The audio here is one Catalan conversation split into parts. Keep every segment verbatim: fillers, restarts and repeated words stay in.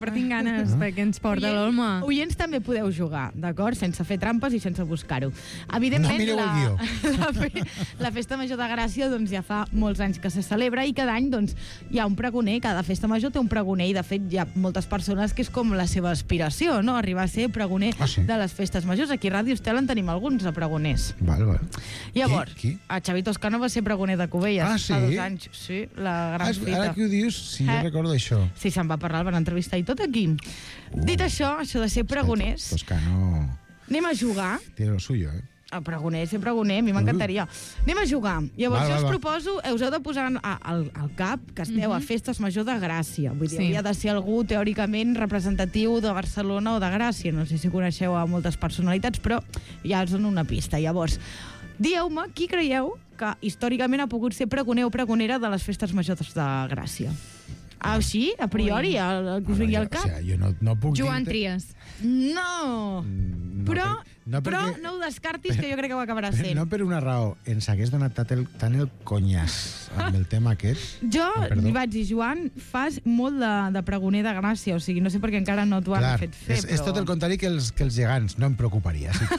però tinc ganes, perquè ens porta l'Olma. Oients també podeu jugar, d'acord? Sense fer trampes i sense buscar-ho. Evidentment, no mireu la, el guió. la, fe, la Festa Major de Gràcia doncs, ja fa molts anys que se celebra i cada any doncs, hi ha un pregoner, cada Festa Major té un pregoner i de fet hi ha moltes persones que és com la seva aspiració, no? Arribar a ser pregoner ah, sí? de les Festes Majors. Aquí a Ràdio Estel en tenim alguns de pregoners. Val, val. Llavors, qui? Qui? a Xavi Toscano va ser pregoner de Cubelles ah, sí? fa dos anys. Sí, la gran ah, fita. Ara que ho dius, sí, eh? jo recordo això. Sí, se'n va parlar, el van entrevistar i tot aquí. Uh, Dit això, això de ser pregoners... Toscano... Anem a jugar. Tiene lo suyo, eh? El pregoner, ser pregoner, a mi m'encantaria. Uh. Anem a jugar. Llavors, va, jo va, us va. proposo, eh, us heu de posar al, al cap que esteu uh -huh. a Festes Major de Gràcia. Vull dir, Sí. hauria de ser algú teòricament representatiu de Barcelona o de Gràcia. No sé si coneixeu a moltes personalitats, però ja us dono una pista. Llavors, dieu-me qui creieu que històricament ha pogut ser pregoner o pregonera de les Festes Majors de Gràcia. Així, a priori, el, el que us vingui al cap. O sigui, jo no, no puc Joan dir-te- Trias. No! No, Però, no però perquè- no ho descartis, que jo crec que ho acabarà sent. No per una raó, ens hagués donat tant el, tant el conyàs amb el tema aquest. Jo Ah, perdó. li vaig dir, Joan, fas molt de, de pregoner de Gràcia, o sigui, no sé per què encara no t'ho han Clar, fet fer, és, però... és tot el contrari que els, que els gegants, no em preocuparia. Si,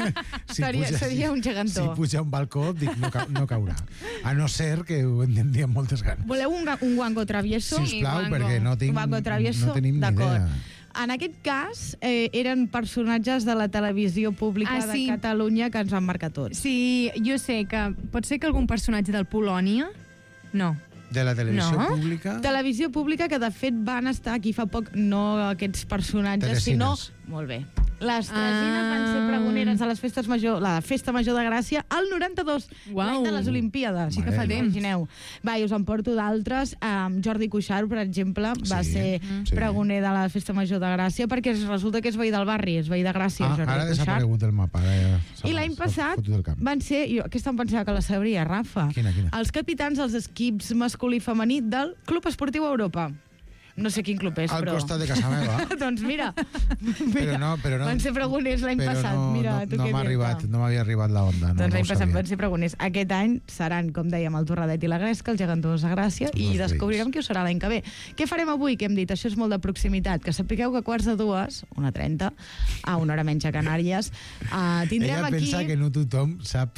si, Seria- seria un gegantó. Si puja a un balcó, dic, no, ca, no caurà. A no ser que ho entendria amb moltes ganes. Voleu un, ga- un guango travieso? Sisplau, guango. perquè no tinc, Un guango travieso? no tenim ni D'acord. idea. En aquest cas, eh, eren personatges de la televisió pública Ah, sí. de Catalunya que ens van marcar tots. Sí, jo sé que pot ser que algun personatge del Polònia... No. De la televisió No? pública... Televisió pública que, de fet, van estar aquí fa poc, no aquests personatges, Teresines. sinó... Molt bé. Les Teresines ah. van ser pregoneres a les festes major, la Festa Major de Gràcia, al noranta-dos, Uau. l'any de les Olimpíades. Sí que fa Mare temps. Imagineu. Va, i us en porto d'altres. Um, Jordi Cuixart, per exemple, va Sí, ser sí. pregoner de la Festa Major de Gràcia, perquè resulta que és veí del barri, és veí de Gràcia, Ah, Jordi ara ha Cuixart. desaparegut el mapa. Ara ja I l'any passat van ser, jo aquesta em pensava que la sabria, Rafa, Quina, quina? els capitans dels equips masculí i femení del Club Esportiu Europa. No sé quin club és, Al però... costat de casa meva. doncs mira, mira, Però no, però no, van ser pregoners l'any però passat. no, Mira, no, tu no què m'ha dir-te. arribat, no m'havia arribat la onda. No, Doncs no l'any ho passat sabia. van ser pregoners. Aquest any seran, com dèiem, el Torradet i la Gresca, els gegantons de Gràcia, i Els descobrirem veïns. qui ho serà l'any que ve. Què farem avui, que hem dit? Això és molt de proximitat. Que sapigueu que a quarts de dues, una trenta, a una hora menys a Canàries, uh, tindrem Ella aquí... pensa que no tothom sap,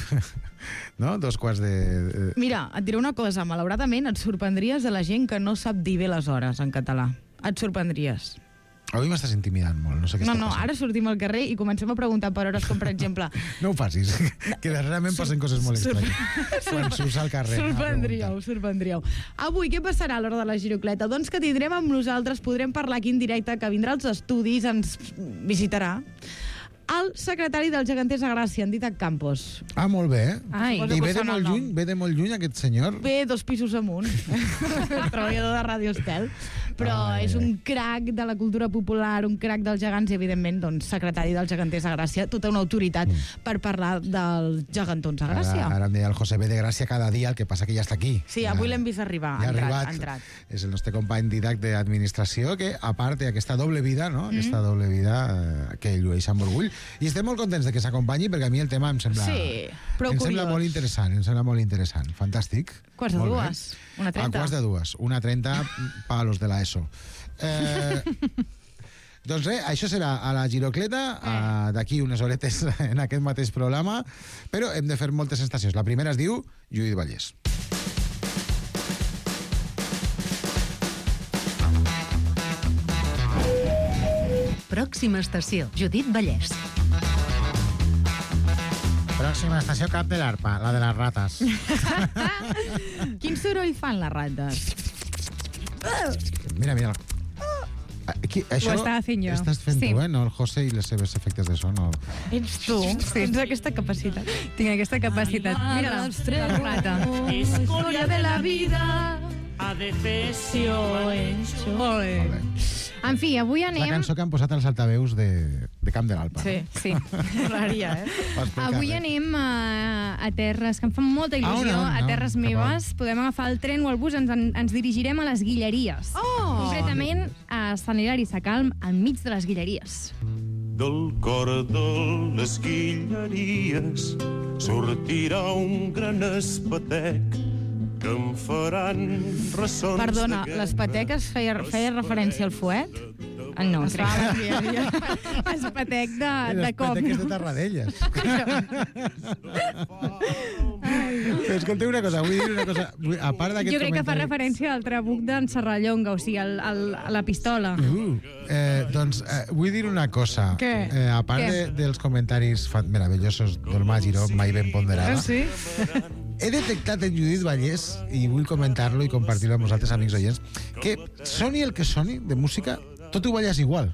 no? Dos quarts de... Mira, et diré una cosa, malauradament et sorprendries de la gent que no sap dir bé les hores en català. Et sorprendries. Avui m'estàs intimidant molt, no sé què No, està no, passant. ara sortim al carrer i comencem a preguntar per hores, com per exemple... No ho facis, que darrerament passen coses molt Sor- estranyes. Quan surts al carrer. a Sorprendríeu, preguntar. sorprendríeu. Avui, què passarà a l'hora de la girocleta? Doncs que tindrem amb nosaltres, podrem parlar aquí en directe, que vindrà als estudis, ens visitarà el secretari dels geganters de Gràcia, en Dídac Campos. Ah, molt bé. Ai. Suposo I que ve de sona el molt nom. lluny, ve de molt lluny aquest senyor? Ve dos pisos amunt, treballador de Ràdio Estel, però Ai, és ai. un crac de la cultura popular, un crac dels gegants i, evidentment, doncs, secretari dels geganters de Gràcia, tota una autoritat Mm. per parlar dels gegantons de Gràcia. Ara, ara em deia el José ve de Gràcia cada dia, el que passa que ja està aquí. Sí, avui l'hem vist arribar, Ja ha ha entrat, arribat. ha entrat. És el nostre company Dídac d'administració, que a part té aquesta doble vida, no? Mm-hmm. Aquesta doble vida eh, que llueix amb orgull. I estem molt contents de que s'acompanyi, perquè a mi el tema em sembla, Sí, prou em sembla curiós. molt interessant, em sembla molt interessant. Fantàstic. Quarts de Molt bé. dues, una trenta. A quarts de dues, una trenta, palos de l'ESO. Eh, doncs res, això serà a la Girocleta, eh. d'aquí unes horetes en aquest mateix programa, però hem de fer moltes estacions. La primera es diu Judit Vallès. Pròxima estació, Judit Vallès. Pròxima estació, Cap de l'Arpa, la de les rates. Quin soroll fan les rates? Mira, mira. Aquí, això Ho estava fent jo. Estàs fent Sí. tu, eh? No el José i les seves efectes de son. No. Ets tu? Tens aquesta capacitat. Tinc aquesta capacitat. Mira-la, la rata. Historia de la vida, adefesio hecho. Molt bé. Molt bé. En fi, avui La anem... cançó que han posat als altaveus de, de Camp de l'Alpa. Sí, Sí. molaria, eh? Per explicar Avui res. anem a, a terres que em fan molta il·lusió, A on, a on? a terres Cap a on? meves. Podem agafar el tren o el bus, ens, en- ens dirigirem a les Guilleries. Oh! Concretament a Sant Hilari Sacalm, enmig de les Guilleries. Del cor de les Guilleries sortirà un gran espatec que em faran ressons Perdona, de les guerra. pateques feia, feia referència al fuet? No, Es fa a les crec. guilleries. Espatec de, Els de cop. peteques No? de Tarradellas. Però escolteu una cosa, vull dir una cosa. Vull- A part d'aquest Jo crec que fa comentari- referència al trabuc d'en Serrallonga, o sigui, el, el, la pistola. Uh, eh, doncs eh, vull dir una cosa. Què? Eh, a part Què? de, dels comentaris fa- meravellosos del Magiro, mai ben ponderada, Sí? he detectat en Judit Vallès, i vull comentar-lo i compartir-lo amb vosaltres, amics oients, que soni el que soni de música, tot ho balles igual.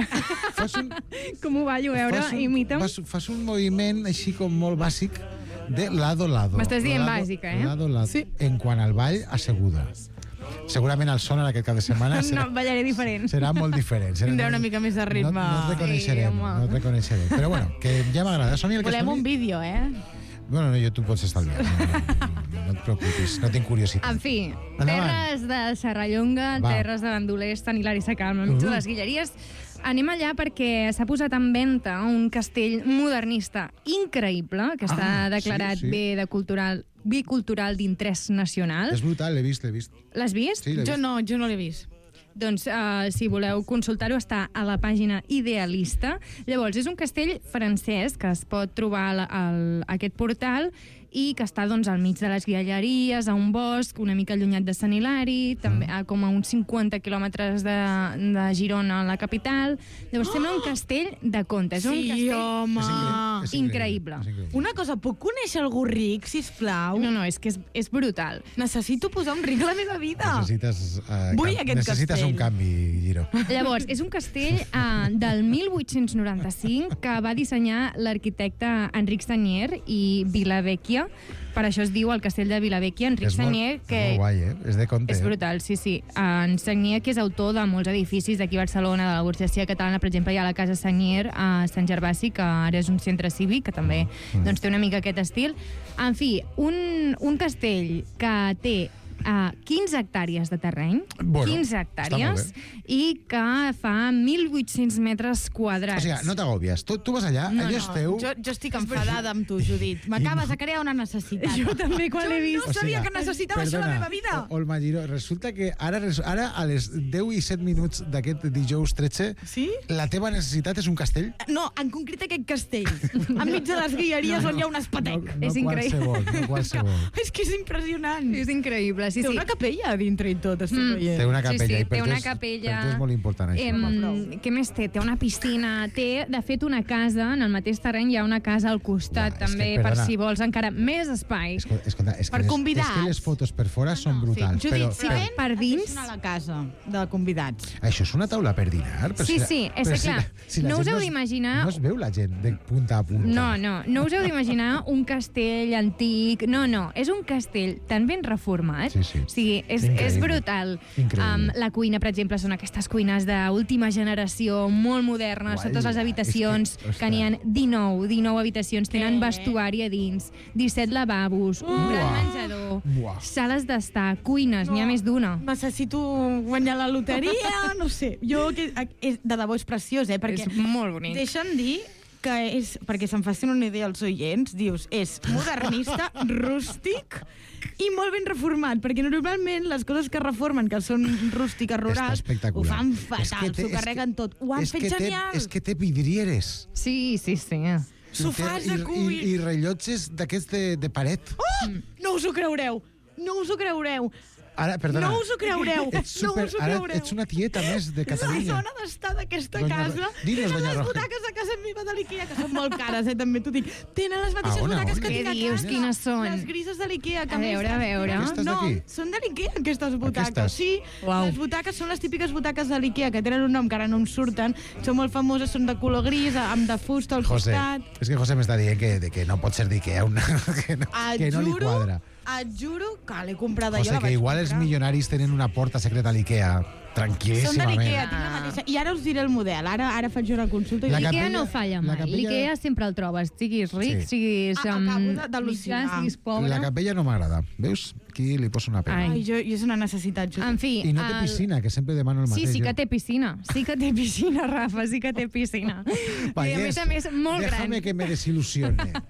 Fas un, Com ho ballo, a veure, fas un, imita'm. fas, fas un moviment així com molt bàsic de lado-lado. M'estàs dient Lado- bàsica, eh? Lado-lado. Sí. En quant al ball, asseguda. Segurament el son en aquest cap de setmana serà, No, ballaré diferent. serà molt diferent. Serà, Tindrà una mica més de ritme. No, no et reconeixerem, Sí, home. no et reconeixerem. Però bueno, que ja m'agrada. Soni el que Volem soni. un vídeo, eh? Bueno, no, jo tu pots estalviar. No, no, no et preocupis, no tinc curiositat. En fi, Endavant. terres de Serrallonga, Va. terres de Bandolers, Sant Hilari Sacalm, enmig Uh. de les Guilleries. Anem allà perquè s'ha posat en venda un castell modernista increïble, que està Ah, declarat sí, sí. bé de cultural, bicultural d'interès nacional. És brutal, l'he vist, l'he vist. L'has vist? Sí, l'he Jo vist. no, jo no l'he vist. Doncs, uh, si voleu consultar-ho, està a la pàgina Idealista. Llavors, és un castell francès que es pot trobar al, al, a aquest portal i que està doncs, al mig de les Guilleries, a un bosc, una mica allunyat de Sant Hilari, també a com a uns cinquanta quilòmetres de, de Girona, la capital. Llavors, oh! sembla un castell de conte. És un Sí, castell... home. És increïble, és increïble. és increïble. Una cosa, puc conèixer algú ric, sisplau? No, no, és que és, és brutal. Necessito posar un ric a la meva vida. Necessites, uh, Vull aquest necessites castell. un canvi, Giro. Llavors, és un castell uh, del mil vuit-cents noranta-cinc que va dissenyar l'arquitecte Enric Sagnier i Vilavecchia. Per això es diu el castell de Vilavecchia. Enric És molt, Sagnier, que molt guai, eh? És de conte. és eh? brutal, sí, sí. En Sagnier, que és autor de molts edificis d'aquí a Barcelona, de la burgesia catalana, per exemple, hi ha la Casa Sagnier a Sant Gervasi, que ara és un centre cívic, que també Mm. doncs, té una mica aquest estil. En fi, un, un castell que té uh, quinze hectàrees de terreny, Bueno, quinze està hectàrees, molt i que fa mil vuit-cents metres quadrats. O sigui, no t'agòbies. Tu, tu vas allà, No, allò no, és teu... jo, jo estic enfadada amb tu, Judit. M'acabes de crear una necessitat. Jo també, quan l'he vist. No sabia que necessitava això a la meva vida. O- Olma Giró, resulta que ara, res- ara a les deu i set minuts d'aquest dijous tretze, Sí? la teva necessitat és un castell? No, en concret aquest castell. Enmig de les guilleries on hi ha un espatec. No, És increïble. qualsevol, no qualsevol. És que és impressionant. És increïble, sí, Té sí. una capella a dintre i tot, estic Mm. veient. Té una capella, sí, sí, i per té tu una és- capella. per tu és molt important, això. Em, què més té? Té una piscina, té, de fet, una casa, en el mateix terreny hi ha una casa al costat, Uah, és que, també, per perdona. si vols encara més espai. Escolta, escolta, és, que Per les, convidats. és que les fotos per fora són brutals. Judit, però, si però, ven, per dins- afecciona la casa de convidats. això és una taula per dinar? Però Sí, la- sí, és però que, clar, la- la no us gent heu es- d'imaginar- No es veu la gent de punta a punta. No, no, no us heu d'imaginar un castell antic, no, no, és un castell tan ben reformat, Sí, sí. o sigui, és, Increïble. és brutal. Increïble. Um, la cuina, per exemple, són aquestes cuines d'última generació, molt modernes, Guai. totes les habitacions, És que, que n'hi ha dinou, dinou habitacions, tenen Què? vestuari a dins, disset lavabos, un gran Uah. menjador, Buah. sales d'estar, cuines, n'hi ha més d'una. Necessito guanyar la loteria, no sé. Jo, que, és, de debò és preciós, eh? Perquè És molt bonic. deixa'm dir que és, perquè se'n facin una idea els oients, dius, és modernista, rústic i molt ben reformat, perquè normalment les coses que reformen, que són rústiques, Està rurals, ho espectacular. fan És que fatal, té- s'ho és carreguen que- tot. Ho han és fet que té- genial. És que té vidrieres. Sí, sí, sí. Sofàs de I, cuir. i, i rellotges d'aquests de, de paret. Oh! No us ho creureu! No us ho creureu! Ara, perdona. No us ho creureu! Ets No super, us ho ara creureu! ets una tieta més de La Catalunya. zona d'estar d'aquesta Doña Ro- casa Digues, tenen Doña les Roja. butaques de casa meva de l'Ikea, que són molt cares, eh, també t'ho dic. Tenen les mateixes A on, a butaques on? que Què tinc a dius? casa. Quines són? Les grises de l'Ikea. Que A més veure, a les- veure. Aquestes No, d'aquí? són de l'Ikea, aquestes butaques. Aquestes? Sí, Uau. les butaques són les típiques butaques de l'Ikea, que tenen un nom que ara no em surten. Són molt famoses, són de color gris, amb de fusta al José, costat. és que José m'està dient que, de que no pot ser d'Ikea, una, que no, Et que no li juro, quadra. et juro que l'he comprada José, jo. la que vaig igual els comprar. milionaris tenen una porta secreta a l'Ikea. Són de Tranquil·líssimament. l'Ikea, tinc la mateixa. I ara us diré el model. Ara ara faig una consulta. i La dic, L'Ikea capella- no falla la mai. capella- L'Ikea sempre el trobes. Siguis ric, Sí. siguis Ah, um, acabo de- d'al·lucinar. mitjà, siguis pobre. La capella no m'agrada. Veus? Aquí li poso una pena. Ai. Ai, jo, jo és una necessitat. Jo. En fi... I no té el- piscina, que sempre demano el Sí, mateix. sí que jo. té piscina. Sí que té piscina, Rafa, sí que té piscina. I a més a més, molt gran. Déjame que me desilusione.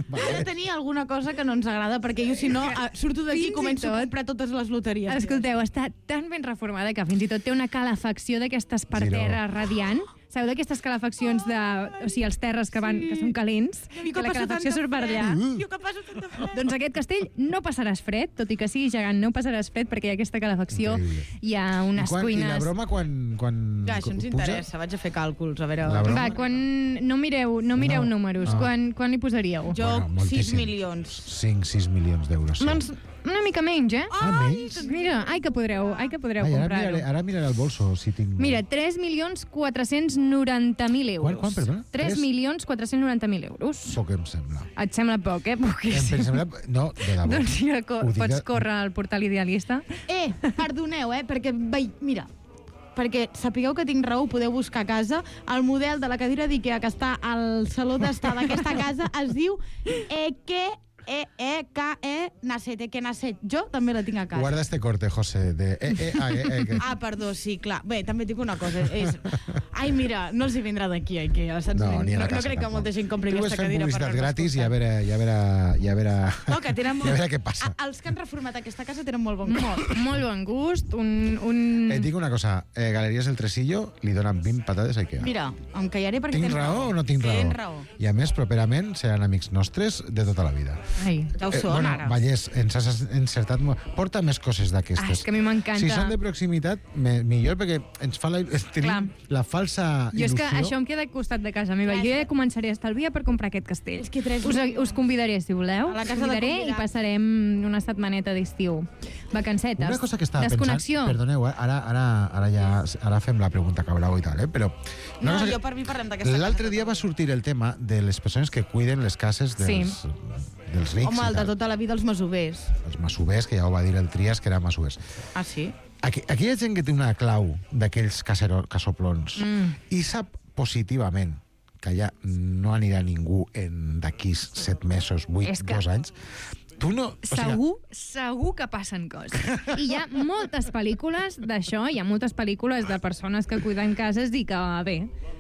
Ha de tenir alguna cosa que no ens agrada, perquè jo, si no, eh, surto d'aquí i Fins i començo a tot- comprar totes les loteries. Escolteu, està tan ben reformada que fins i tot té una calefacció d'aquestes per Giro. terra radiant. Sabeu d'aquestes calefaccions de... O sigui, els terres que, van, que són calents, I que la passo calefacció tanta surt per allà. fred. Jo que passo tanta fred. Doncs aquest castell no passaràs fred, tot i que sigui gegant, no passaràs fred perquè hi ha aquesta calefacció, Increïble. hi ha I, unes quan, I cuines... la broma quan, quan Ja, això ens puja? interessa, vaig a fer càlculs, a veure... La broma? Va, quan... No mireu, no mireu No. números, Ah. quan, quan li posaríeu? Jo, Bueno, sis moltíssim. milions. cinc sis milions d'euros. Sí. Doncs una mica menys, eh? Ah, menys? Mira, ai que podreu, ai que podreu Ai, ara, comprar-ho. miraré, ara miraré el bolso, si tinc... Mira, tres milions quatre-cents noranta mil euros. Quan, quan, perdona? tres Tres? milions quatre-cents noranta mil euros. Poc em sembla. Et sembla poc, eh? Em Poquíssim. sembla... No, de debò. Doncs sí, co Ho dic pots de- córrer al portal Idealista. Eh, perdoneu, eh, perquè... Vei, mira, perquè sapigueu que tinc raó, podeu buscar a casa. El model de la cadira d'Ikea que està al saló d'estar d'aquesta casa es diu Eke... E, E, K, E, Nasset, Eke Nasset. Jo també la tinc a casa. Guarda este corte, José, de... Eh, eh, ah, eh, eh, que... Ah, perdó, sí, clar. Bé, també et dic una cosa. És... Ai, mira, no els hi vindrà d'aquí, a Ikea. Saps? No, ni a la no, casa, no crec que tampoc. molta gent compri Tu aquesta ves fent cadira per publicitat anar-nos gratis i a portant. veure, i a veure, i a veure... No, que tenen I molt... a veure què passa. A, els que han reformat aquesta casa tenen molt bon gust. Molt bon gust, un... un... Et dic una cosa, eh, Galeries El Tresillo li donen vint patades a Ikea. Mira, em callaré perquè Tinc tens raó o no tinc raó? Tens raó. I a més, properament seran amics nostres de tota la vida. Ai. Ja ho Eh, són, bueno, ara. Vallès, ens has encertat molt. Porta més coses d'aquestes. Ah, és que a mi m'encanta. Si són de proximitat, me, millor, perquè ens fa la, tenim Clar. la falsa Jo és il·lusió. que això em queda al costat de casa meva. Jo ja començaré a estalviar per comprar aquest castell. És que tres us, milions. us convidaré, si voleu. A la Us casa de convidaré i convidats. passarem una setmaneta d'estiu. Vacancetes. Una cosa que estava Desconnexió. pensant... Perdoneu, eh? ara, ara, ara, ja, ara fem la pregunta Cabrau i tal, eh? Però... una No, cosa que- jo per mi parlem d'aquesta casa. L'altre dia va sortir el tema de les persones que cuiden les cases dels, dels rics. Home, i el de tal. tota la vida, els masovers. Els masovers, que ja ho va dir el Trias, que eren masovers. Ah, sí? Aquí, aquí hi ha gent que té una clau d'aquells casero- casoplons Mm. i sap positivament que allà no anirà ningú en d'aquí set mesos, vuit, És que- dos anys. Tu no... O sigui, Segur, segur que passen coses. I hi ha moltes pel·lícules d'això, hi ha moltes pel·lícules de persones que cuiden cases i que, bé,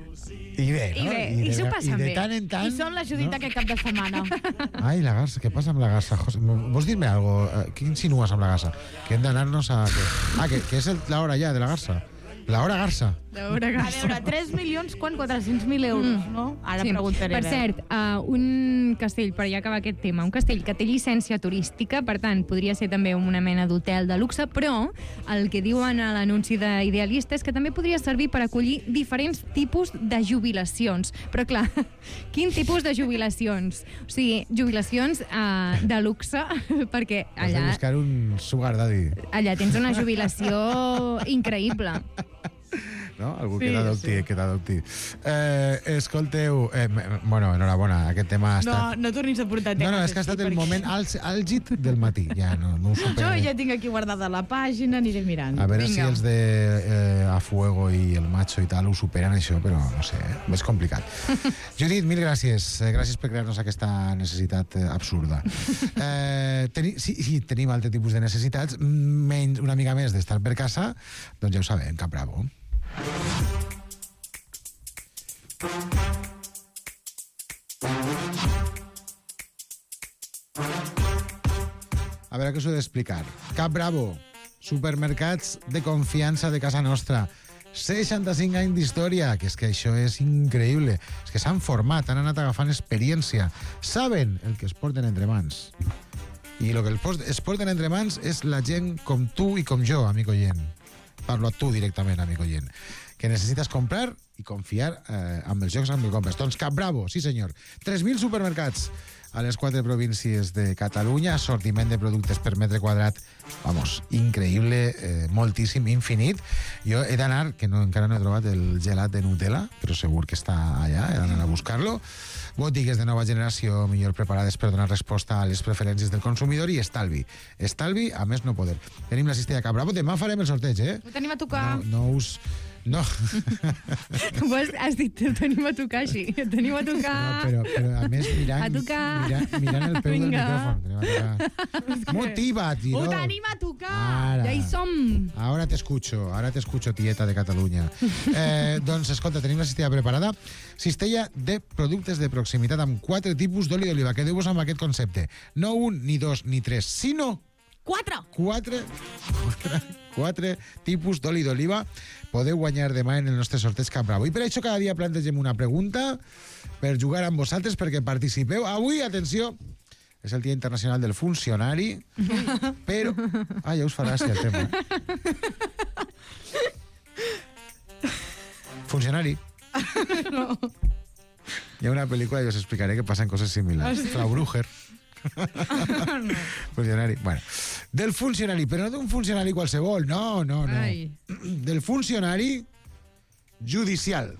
I bé, I no? bé, de, i s'ho i passen de bé. tant en tant... I són la Judit no? aquest cap de setmana. Ai, la garça, què passa amb la garça? José? Vols dir-me alguna cosa? Què insinues amb la garça? Que hem d'anar-nos a... Que... Ah, que, que és el- l'hora ja de la garça. La hora garça. d'hora A veure, tres milions, quan? quatre-cents mil euros, no? Ara preguntaré. Per a veure. cert, uh, un castell, per ja acabar aquest tema, un castell que té llicència turística, per tant, podria ser també una mena d'hotel de luxe, però el que diuen a l'anunci d'Idealista és que també podria servir per acollir diferents tipus de jubilacions. Però, clar, quin tipus de jubilacions? O sigui, jubilacions uh, de luxe, perquè Has de allà, buscar un sugar daddy. allà tens una jubilació increïble. No? Algú Sí, que t'adopti, sí. que t'adopti. Eh, escolteu, eh, m- bueno, enhorabona, aquest tema ha No, estat... no tornis a portar No, temes. no, és que ha així, estat el perquè- moment àl- àlgid del matí. Ja no, no ho Jo superaré. ja tinc aquí guardada la pàgina, aniré mirant. A veure Vinga. si els de eh, A Fuego i el Macho i tal ho superen això, però no sé, eh? és complicat. Judit, mil gràcies. Eh, gràcies per crear-nos aquesta necessitat eh, absurda. Eh, teni, sí, sí, tenim altre tipus de necessitats, menys una mica més d'estar per casa, doncs ja ho sabem, cap bravo. A veure què us ho he d'explicar. Cap Bravo, supermercats de confiança de casa nostra. seixanta-cinc anys d'història, que és que això és increïble. És que s'han format, han anat agafant experiència. Saben el que es porten entre mans. I el que el pos- es porten entre mans és la gent com tu i com jo, amic oient. Parlo a tu directament, amic oient. Que necessites comprar i confiar eh, amb els jocs amb què compres. Doncs Cap Bravo, sí senyor. tres mil supermercats a les quatre províncies de Catalunya, assortiment de productes per metre quadrat, vamos, increïble, eh, moltíssim, infinit. Jo he d'anar, que no, encara no he trobat el gelat de Nutella, però segur que està allà, he d'anar a buscar-lo. Botigues de nova generació, millor preparades per donar resposta a les preferències del consumidor i estalvi. Estalvi, a més no poder. Tenim la cistella Cap Bravo, demà farem el sorteig, eh? Ho tenim a tocar. No, no us... No. Pues has dit, tenim a tocar així. Tenim a tocar... No, però, però a més mirant, A tocar. mirant, mirant el peu Vinga. del micròfon. Tenim a tocar. Motiva't, Ho tio. tenim a tocar! Ara. Ja hi som. Ahora te escucho, ahora te escucho, tieta de Catalunya. Eh, doncs, escolta, tenim la cistella preparada. Cistella de productes de proximitat amb quatre tipus d'oli d'oliva. Quedeu-vos amb aquest concepte. No un, ni dos, ni tres, sinó Quatre! quatre, quatre, quatre tipus d'oli d'oliva. Podeu guanyar demà en el nostre sorteig Cap Bravo. I per això cada dia plantegem una pregunta per jugar amb vosaltres, perquè participeu. Avui, atenció, és el Dia Internacional del Funcionari, però... Ah, ja us farà gràcia el tema. Eh? Funcionari. No. Hi ha una pel·lícula i us explicaré que passen coses similars. Frau Brügger. Funcionari. Bueno, del funcionari, però no d'un funcionari qualsevol, no, no, no. Ai. Del funcionari judicial.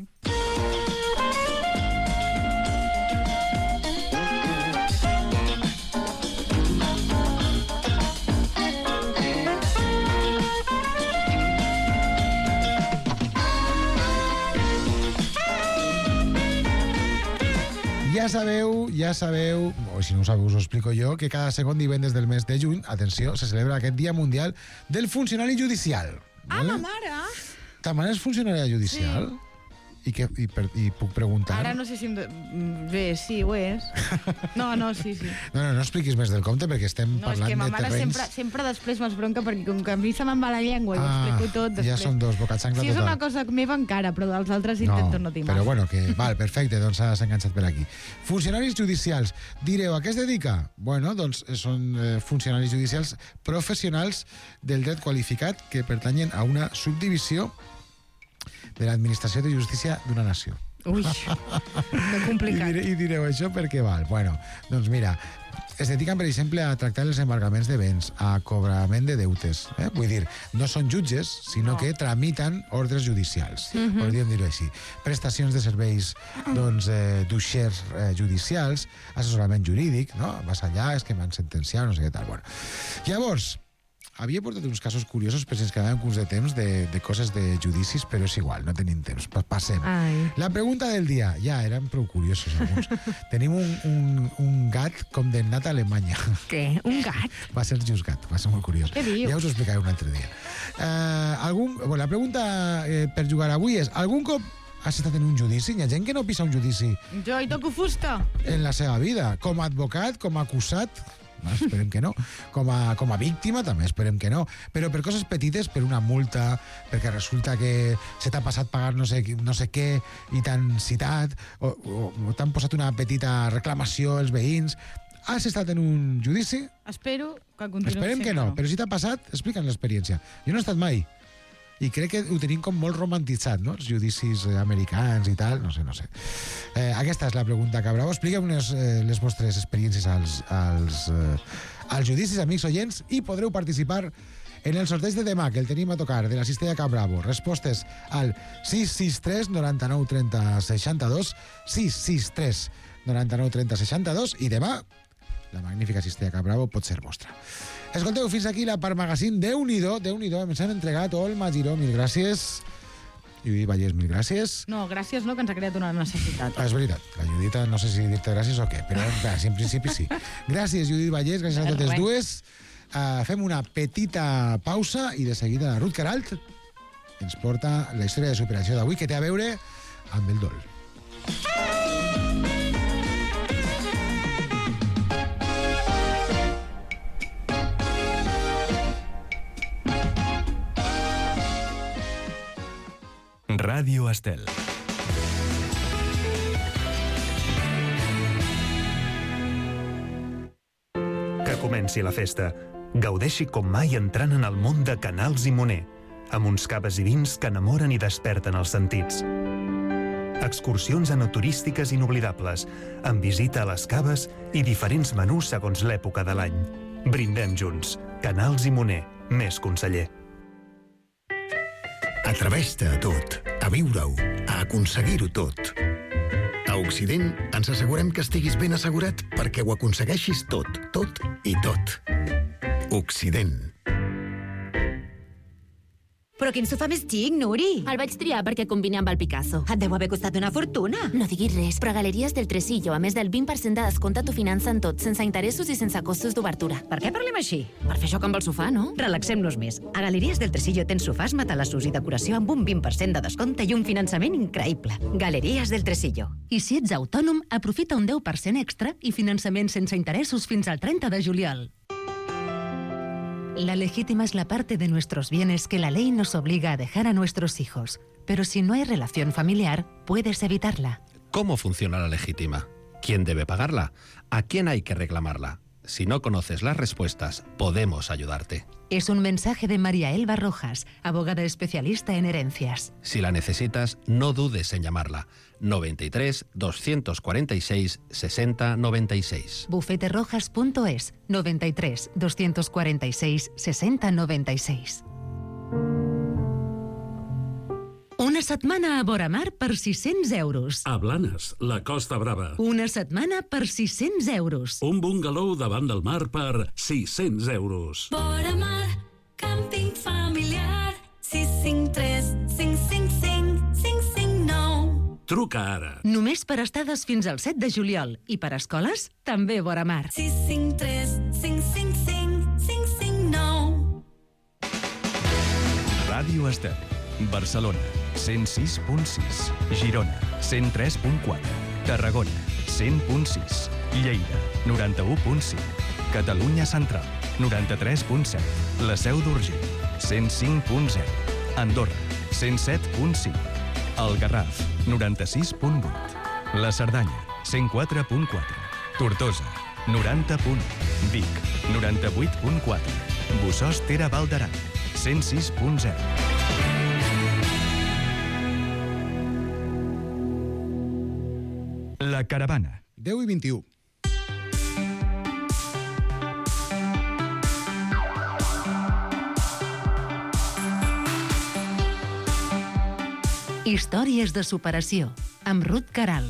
Ja sabeu, ja sabeu, o si no ho sabeu us ho explico jo, que cada segon divendres del mes de juny, atenció, se celebra aquest Dia Mundial del Funcionari Judicial. Ah, ma mare! Ta mare és funcionària judicial? Sí. I, que, i, per, I puc preguntar? Ara no sé si... Em de... Bé, sí, ho és. No, no, sí, sí. No, no, no expliquis més del compte, perquè estem No, és parlant que ma de mare terrenys... sempre, sempre després me'ls bronca, perquè com que a mi se me'n va la llengua i ho Ah, explico tot després. ja són dos, bocatxancla Si és total. una cosa meva encara, però dels altres intento no dir però mal. bueno, que val, perfecte, doncs s'ha enganxat per aquí. Funcionaris judicials. Direu, a què es dedica? Bueno, doncs són eh, funcionaris judicials professionals del dret qualificat que pertanyen a una subdivisió de l'administració de justícia d'una nació. Ui, que I, complicat. dire, I direu això per què val? Bueno, doncs mira, es dediquen, per exemple, a tractar els embargaments de béns, a cobrament de deutes. Eh? Vull dir, no són jutges, sinó No. que tramiten ordres judicials, mm-hmm. podríem dir-ho així. Prestacions de serveis doncs, eh, d'uixers eh, judicials, assessorament jurídic, no? Vas allà, és que m'han sentenciat, no sé què tal. Bueno. Llavors, havia portat uns casos curiosos, però si ens quedàvem curs de temps de, de coses de judicis, però és igual, no tenim temps. Pa- Passem. Ai. La pregunta del dia. Ja, eren prou curiosos alguns. Tenim un, un, un gat condemnat a Alemanya. Què? Un gat? Va ser juzgat, va ser molt curiós. Què dius? Ja us ho explicaré un altre dia. Uh, algun, bueno, la pregunta eh, per jugar avui és: algun cop has estat en un judici? Hi ha gent que no pisa un judici Jo hi toco fusta. en la seva vida. Com a advocat, com a acusat, no, esperem que no. Com a, com a víctima, també esperem que no. Però per coses petites, per una multa, perquè resulta que se t'ha passat pagar no sé, no sé què i t'han citat, o, o, o t'han posat una petita reclamació els veïns. Has estat en un judici? Espero que continuï Esperem que no, però si t'ha passat, explica'ns l'experiència. Jo no he estat mai. I crec que ho tenim com molt romantitzat, no? Els judicis eh, americans i tal, no sé, no sé. Eh, aquesta és la pregunta, Cabrao. Expliqueu les, eh, les vostres experiències als, als, eh, als judicis, amics oients, i podreu participar en el sorteig de demà, que el tenim a tocar, de la cistella Cap Bravo. Respostes al sis sis tres noranta-nou trenta seixanta-dos, sis sis tres noranta-nou trenta seixanta-dos, i demà la magnífica cistella Cap Bravo pot ser vostra. Escolteu, fins aquí la part magazine. Déu-n'hi-do, Déu-n'hi-do, ens han entregat Olma Giró, mil gràcies. Judit Vallès, mil gràcies. No, gràcies no, que ens ha creat una necessitat. Ah, és veritat, la Judita no sé si dir-te gràcies o què, però bé, sí, en principi sí. Gràcies, Judit Vallès, gràcies a totes Res. dues. Uh, fem una petita pausa i de seguida la Ruth Queralt ens porta la història de superació d'avui, que té a veure amb el dol. Ràdio Estel. Que comenci la festa. Gaudeixi com mai entrant en el món de Canals i Moner, amb uns caves i vins que enamoren i desperten els sentits. Excursions enoturístiques inoblidables, amb visita a les caves i diferents menús segons l'època de l'any. Brindem junts. Canals i Moner, més conseller. Atreveix-te a tot, a viure-ho, a aconseguir-ho tot. A Occident ens assegurem que estiguis ben assegurat perquè ho aconsegueixis tot, tot i tot. Occident. Però quin sofà més xic, Nuri? El vaig triar perquè combina amb el Picasso. Et deu haver costat una fortuna. No diguis res, però a Galeries del Tresillo, a més del vint per cent de descompte, t'ho financen tot, sense interessos i sense costos d'obertura. Per què parlem així? Per fer joc amb el sofà, no? Relaxem-nos més. A Galeries del Tresillo tens sofàs, matalassos i decoració amb un vint per cent de descompte i un finançament increïble. Galeries del Tresillo. I si ets autònom, aprofita un deu per cent extra i finançament sense interessos fins al trenta de juliol. La legítima es la parte de nuestros bienes que la ley nos obliga a dejar a nuestros hijos. Pero si no hay relación familiar, puedes evitarla. ¿Cómo funciona la legítima? ¿Quién debe pagarla? ¿A quién hay que reclamarla? Si no conoces las respuestas, podemos ayudarte. Es un mensaje de María Elba Rojas, abogada especialista en herencias. Si la necesitas, no dudes en llamarla. noventa y tres, doscientos cuarenta y seis, sesenta noventa y seis. bufeterojas punto es, noventa y tres, doscientos cuarenta y seis, sesenta noventa y seis. Una setmana a Boramar per sis-cents euros. A Blanes, la Costa Brava. Una setmana per sis-cents euros. Un bungalow davant del mar per sis-cents euros. Boramar, càmping familiar, sis cinc tres, cinc cinc cinc, cinc cinc nou. Truca ara. Només per estades fins al set de juliol. I per escoles, també Boramar. sis cinc tres, cinc cinc cinc, cinc cinc nou. Ràdio Estel, Barcelona, cent sis punt sis. Girona, cent tres punt quatre. Tarragona, cent punt sis. Lleida, noranta-u punt cinc. Catalunya Central, noranta-tres punt set. La Seu d'Urgell, cent cinc punt zero. Andorra, cent set punt cinc. El Garraf, noranta-sis punt vuit. La Cerdanya, cent quatre punt quatre. Tortosa, noranta punt u. Vic, noranta-vuit punt quatre. Bussòs Tera Val d'Aran, cent sis punt zero. La Caravana. deu i vint-i-u. Històries de superació, amb Ruth Caral.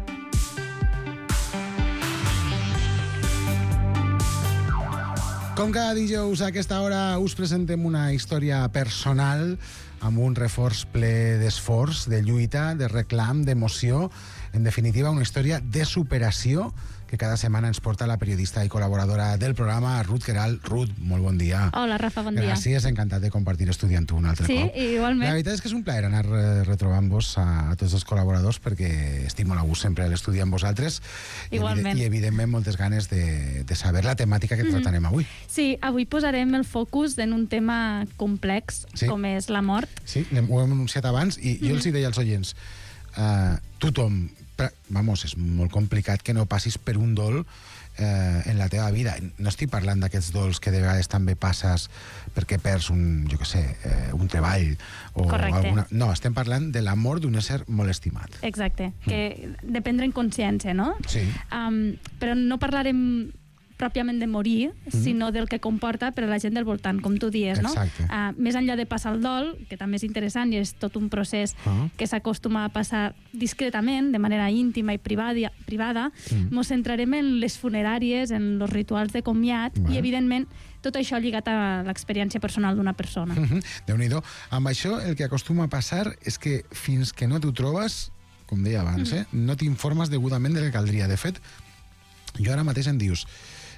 Com cada dijous a aquesta hora us presentem una història personal amb un reforç ple d'esforç, de lluita, de reclam, d'emoció. En definitiva, una història de superació que cada setmana ens porta la periodista i col·laboradora del programa, Ruth Queralt. Ruth, molt bon dia. Hola, Rafa, bon dia. Gràcies, encantat de compartir estudi amb tu un altre sí, cop. Sí, igualment. La veritat és que és un plaer anar retrobant-vos a, a tots els col·laboradors perquè estic molt a gust sempre a l'estudi amb vosaltres. Igualment. I, I evidentment moltes ganes de, de saber la temàtica que tractarem mm-hmm. avui. Sí, avui posarem el focus en un tema complex, sí. com és la mort. Sí, ho hem anunciat abans i mm-hmm. jo els hi deia als oients, uh, tothom, vamos, és molt complicat que no passis per un dol eh, en la teva vida. No estic parlant d'aquests dols que de vegades també passes perquè perds un, jo què sé, eh, un treball o Correcte. alguna... No, estem parlant de la mort d'un ésser molt estimat. Exacte, que mm. de prendre en consciència, no? Sí. Um, però no parlarem pròpiament de morir, mm-hmm. sinó del que comporta per a la gent del voltant, com tu dies, no? Exacte. Uh, més enllà de passar el dol, que també és interessant i és tot un procés uh-huh. que s'acostuma a passar discretament, de manera íntima i privada, privada mm. mos centrarem en les funeràries, en els rituals de comiat uh-huh. i, evidentment, tot això lligat a l'experiència personal d'una persona. Uh-huh. Déu-n'hi-do. Amb això, el que acostuma a passar és que fins que no t'ho trobes, com deia abans, uh-huh. eh, no t'informes degudament del que caldria. De fet, jo ara mateix em dius...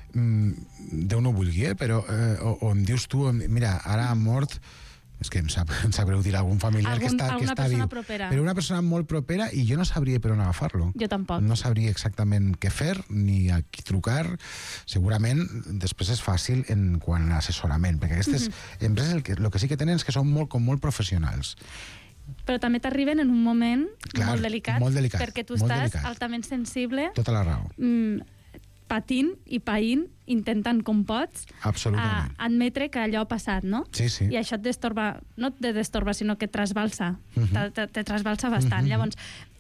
Déu no ho vulgui, eh? Però eh, o, o em dius tu, mira, ara ha mort, és que em sap, em sap greu dir algun familiar algun, que està, que està viu, propera. Però una persona molt propera i jo no sabria per on agafar-lo. Jo tampoc. No sabria exactament què fer, ni a qui trucar. Segurament després és fàcil en quant a assessorament, perquè aquestes mm-hmm. empreses el que, el que sí que tenen és que són molt, com molt professionals. Però també t'arriben en un moment Clar, molt delicat, molt delicat, perquè tu molt estàs delicat. altament sensible. Tota la raó. Mm, patint i païnt, intentant com pots a admetre que allò ha passat, no? Sí, sí. I això et destorba, no te destorba, sinó que trasbalsa, uh-huh. te, te, te trasbalsa bastant. Uh-huh. Llavors,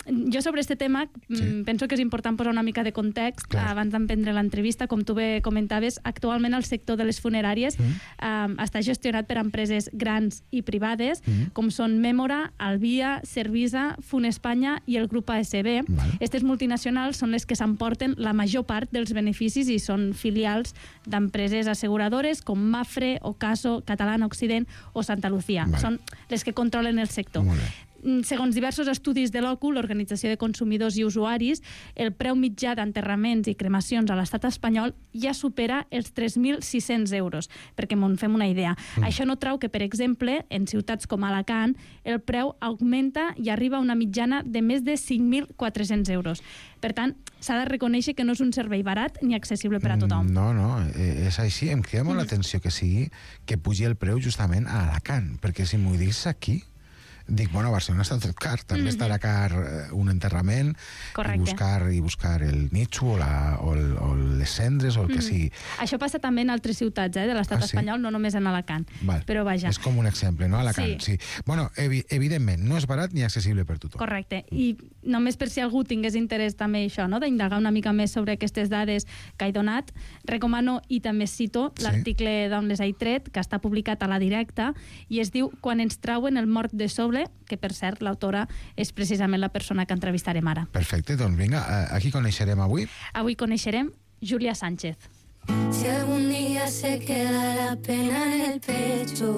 Jo sobre aquest tema sí. penso que és important posar una mica de context. Clar. Abans d'emprendre l'entrevista, com tu bé comentaves, actualment el sector de les funeràries mm. eh, està gestionat per empreses grans i privades, mm. com són Mémora, Albia, Servisa, Funespanya i el grup A S B. Aquestes multinacionals són les que s'emporten la major part dels beneficis i són filials d'empreses asseguradores com Mafre, Ocaso, Catalana Occident o Santa Lucía. Vale. Són les que controlen el sector. Segons diversos estudis de l'O C U, l'Organització de Consumidors i Usuaris, el preu mitjà d'enterraments i cremacions a l'estat espanyol ja supera els tres mil sis-cents euros, perquè m'en fem una idea. Mm. Això no trau que, per exemple, en ciutats com Alacant, el preu augmenta i arriba a una mitjana de més de cinc mil quatre-cents euros. Per tant, s'ha de reconèixer que no és un servei barat ni accessible per a tothom. No, no, és així. Em crida molt l'atenció que sigui que pugi el preu justament a Alacant, perquè si m'ho dius aquí... Dic, bueno, a Barcelona està tot car, també mm-hmm. estarà car un enterrament i buscar, i buscar el nicho o, la, o, el, o les cendres o el que mm-hmm. sigui. Això passa també en altres ciutats eh, de l'estat ah, sí? espanyol, no només en Alacant. Val. Però vaja. És com un exemple, no? Alacant, sí. sí. Bueno, evi evidentment, no és barat ni accessible per tothom. Correcte. I només per si algú tingués interès també això, no? d'indagar una mica més sobre aquestes dades que he donat, recomano i també cito sí. l'article d'on les he tret, que està publicat a La Directa, i es diu Quan ens trauen el mort de sobre, que per cert l'autora és precisament la persona que entrevistarem ara. Perfecte, doncs vinga, a qui coneixerem avui? Avui coneixerem Júlia Sánchez. Si algún día se queda la pena en el pecho,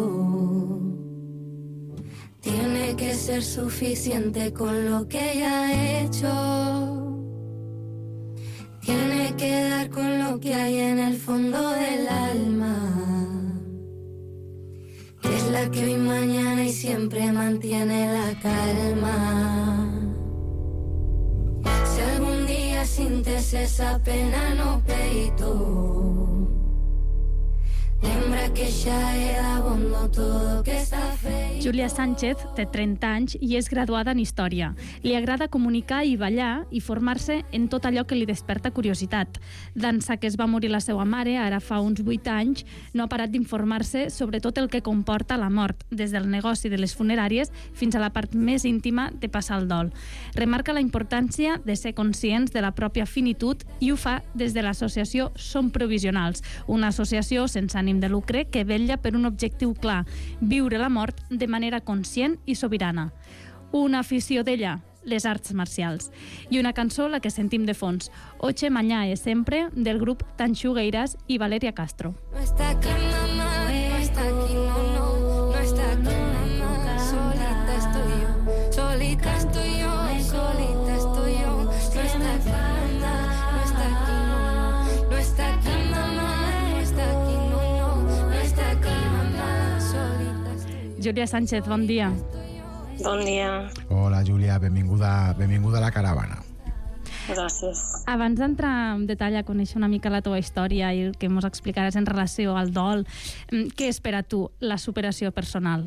tiene que ser suficiente con lo que ella ha hecho. Tiene que dar con lo que hay en el fondo del alma, que es la que hoy, mañana y siempre mantiene la calma. Si algún día sientes esa pena no peito, lembra que xa he d'abondo todo que està fet. Júlia Sánchez té trenta anys i és graduada en Història. Li agrada comunicar i ballar i formar-se en tot allò que li desperta curiositat. D'ençà que es va morir la seva mare, ara fa uns vuit anys, no ha parat d'informar-se sobre tot el que comporta la mort, des del negoci de les funeràries fins a la part més íntima de passar el dol. Remarca la importància de ser conscients de la pròpia finitud i ho fa des de l'associació Som Provisionals, una associació sense ànim de lucre que vetlla per un objectiu clar, viure la mort de manera conscient i sobirana. Una afició d'ella, les arts marcials. I una cançó, la que sentim de fons, Oche Mañae Sempre, del grup Tanxugueiras i Valeria Castro. No está aquí mamá, no está aquí no, no, no está aquí mamá, solita estoy yo, solita estoy yo, solita estoy yo, no está aquí mamá, no está aquí no, no está aquí mamá, no está aquí no, no está aquí mamá, solita estoy yo. Júlia Sánchez, bon dia. Bon dia. Hola, Júlia, benvinguda, benvinguda a la caravana. Gràcies. Abans d'entrar en detall a conèixer una mica la teva història i el que ens explicaràs en relació al dol, què espera tu, la superació personal?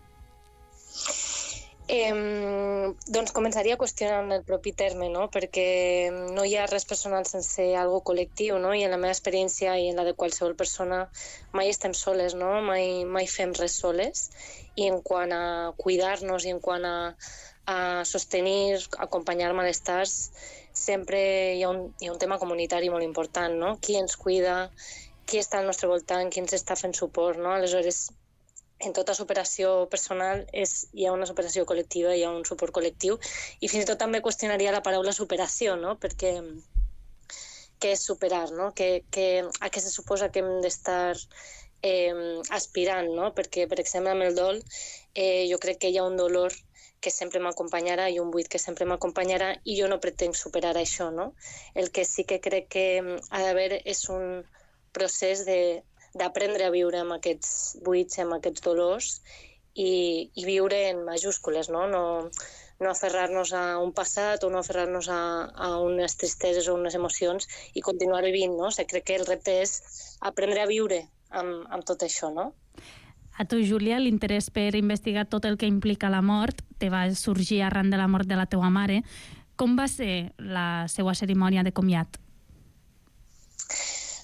Eh, doncs començaria qüestionant el propi terme, no? Perquè no hi ha res personal sense algo col·lectiu, no? I en la meva experiència i en la de qualsevol persona mai estem soles, no? Mai, mai fem res soles. I en quant a cuidar-nos i en quant a, a sostenir, acompanyar malestars, sempre hi ha, un, hi ha un tema comunitari molt important, no? Qui ens cuida, qui està al nostre voltant, qui ens està fent suport, no? Aleshores, en tota superació personal és, hi ha una superació col·lectiva, hi ha un suport col·lectiu, i fins i tot també qüestionaria la paraula superació, no? Perquè què és superar, no? Que, que, a què se suposa que hem d'estar eh, aspirant, no? Perquè, per exemple, amb el dol, eh, jo crec que hi ha un dolor que sempre m'acompanyarà i un buit que sempre m'acompanyarà i jo no pretenc superar això, no? El que sí que crec que ha d'haver és un procés de d'aprendre a viure amb aquests buits, amb aquests dolors i, i viure en majúscules, no? No, no aferrar-nos a un passat o no aferrar-nos a, a unes tristeses o unes emocions i continuar vivint, no? O sigui, crec que el repte és aprendre a viure amb, amb tot això, no? A tu, Júlia, l'interès per investigar tot el que implica la mort te va sorgir arran de la mort de la teua mare. Com va ser la seva cerimònia de comiat?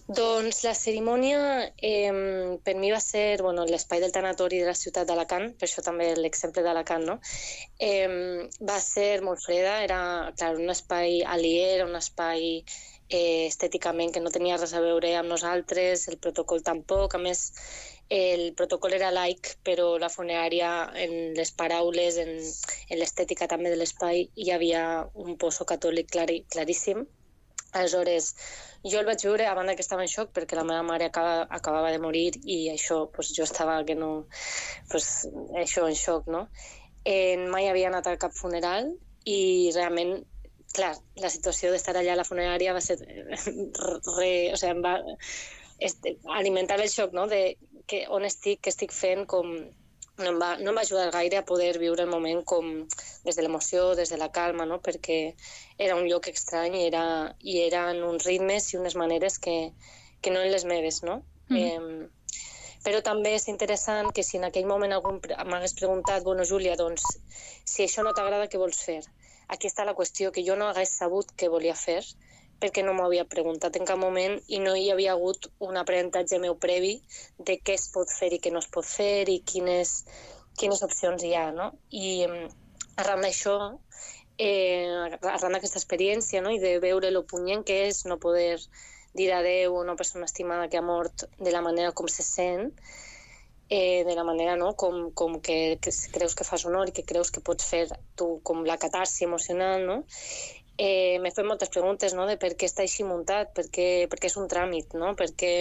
Doncs la cerimònia eh, per mi va ser bueno, l'espai del tanatori de la ciutat d'Alacant, per això també l'exemple d'Alacant, no? Eh, va ser molt freda, era clar, un espai aliè, era un espai eh, estèticament que no tenia res a veure amb nosaltres, el protocol tampoc, a més el protocol era laic, però la funerària en les paraules, en, en l'estètica també de l'espai, hi havia un poso catòlic clar, claríssim. Aleshores, jo el vaig viure abans que estava en xoc perquè la meva mare acaba, acabava de morir i això, pues, jo estava que no... Pues, això, en xoc, no? Eh, mai havia anat a cap funeral i realment, clar, la situació d'estar allà a la funerària va ser... Re, o sigui, em va este, alimentar el xoc, no?, de que, on estic, què estic fent, com... No em, va, no em va ajudar gaire a poder viure el moment com des de l'emoció, des de la calma, no? Perquè era un lloc estrany i, era, i eren uns ritmes i unes maneres que, que no eren les meves, no? Mm. Eh, però també és interessant que si en aquell moment algú m'hagués preguntat, bueno, Júlia, doncs, si això no t'agrada, què vols fer? Aquí està la qüestió, que jo no hagués sabut què volia fer, perquè no m'ho havia preguntat en cap moment i no hi havia hagut un aprenentatge meu previ de què es pot fer i què no es pot fer i quines, quines opcions hi ha, no? I arran d'això, eh, arran d'aquesta experiència, no? I de veure lo punyent que és no poder dir adeu a una persona estimada que ha mort de la manera com se sent, eh, de la manera, no?, com, com que, que creus que fas honor i que creus que pots fer tu com la catarsi emocional, no? Eh, m'he fet moltes preguntes, no?, de per què està així muntat, per què, per què és un tràmit, no?, per què,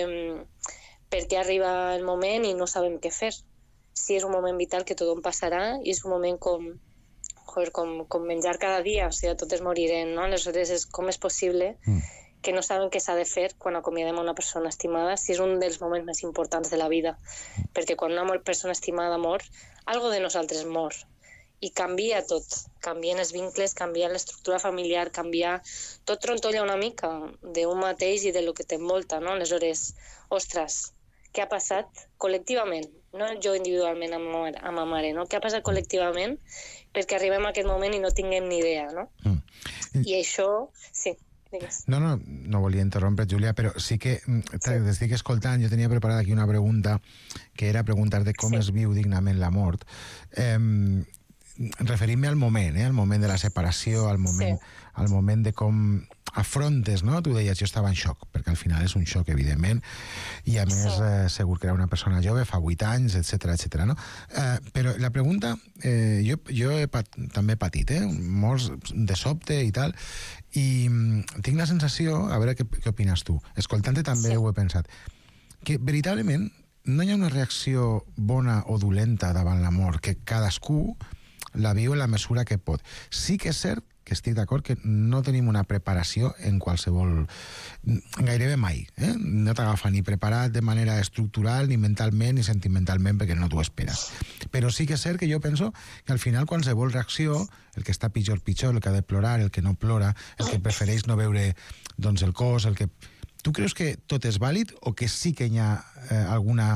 per què arriba el moment i no sabem què fer. Si és un moment vital que tothom passarà i és un moment com, joder, com, com menjar cada dia, o sigui, totes morirem, no? Aleshores, és, com és possible que no sabem què s'ha de fer quan acomiadem a una persona estimada, si és un dels moments més importants de la vida, perquè quan una persona estimada mor, algo de nosaltres mor. I canvia tot, canvien els vincles, canvia l'estructura familiar, canvia... Tot trontolla una mica d'un mateix i de lo que t'envolta, no? Aleshores, ostres, què ha passat col·lectivament? No jo individualment amb ma, amb ma mare, no? Què ha passat col·lectivament perquè arribem a aquest moment i no tinguem ni idea, no? Mm. I això, sí, digues. No, no, no volia interrompre, Júlia, però sí que t'estic escoltant, jo tenia preparada aquí una pregunta que era preguntar-te com sí. es viu dignament la mort. Eh, referint-me al moment, eh? al moment de la separació, al moment, sí. al moment de com afrontes, no? Tu deies, jo estava en xoc, perquè al final és un xoc, evidentment, i a més sí. eh, segur que era una persona jove, fa vuit anys, etcètera, etcètera, no? Eh, però la pregunta, eh, jo, jo he pat, també he patit, eh? Molts de sobte i tal, i mm, tinc la sensació, a veure què, què opines tu, escoltant-te també sí. ho he pensat, que veritablement no hi ha una reacció bona o dolenta davant la mort, que cadascú la viu en la mesura que pot. Sí que és cert que estic d'acord que no tenim una preparació en qualsevol... gairebé mai. Eh? No t'agafa ni preparat de manera estructural, ni mentalment, ni sentimentalment, perquè no t'ho esperes. Però sí que és cert que jo penso que al final qualsevol reacció, el que està pitjor, pitjor, el que ha de plorar, el que no plora, el que prefereix no veure doncs, el cos, el que... Tu creus que tot és vàlid o que sí que hi ha eh, alguna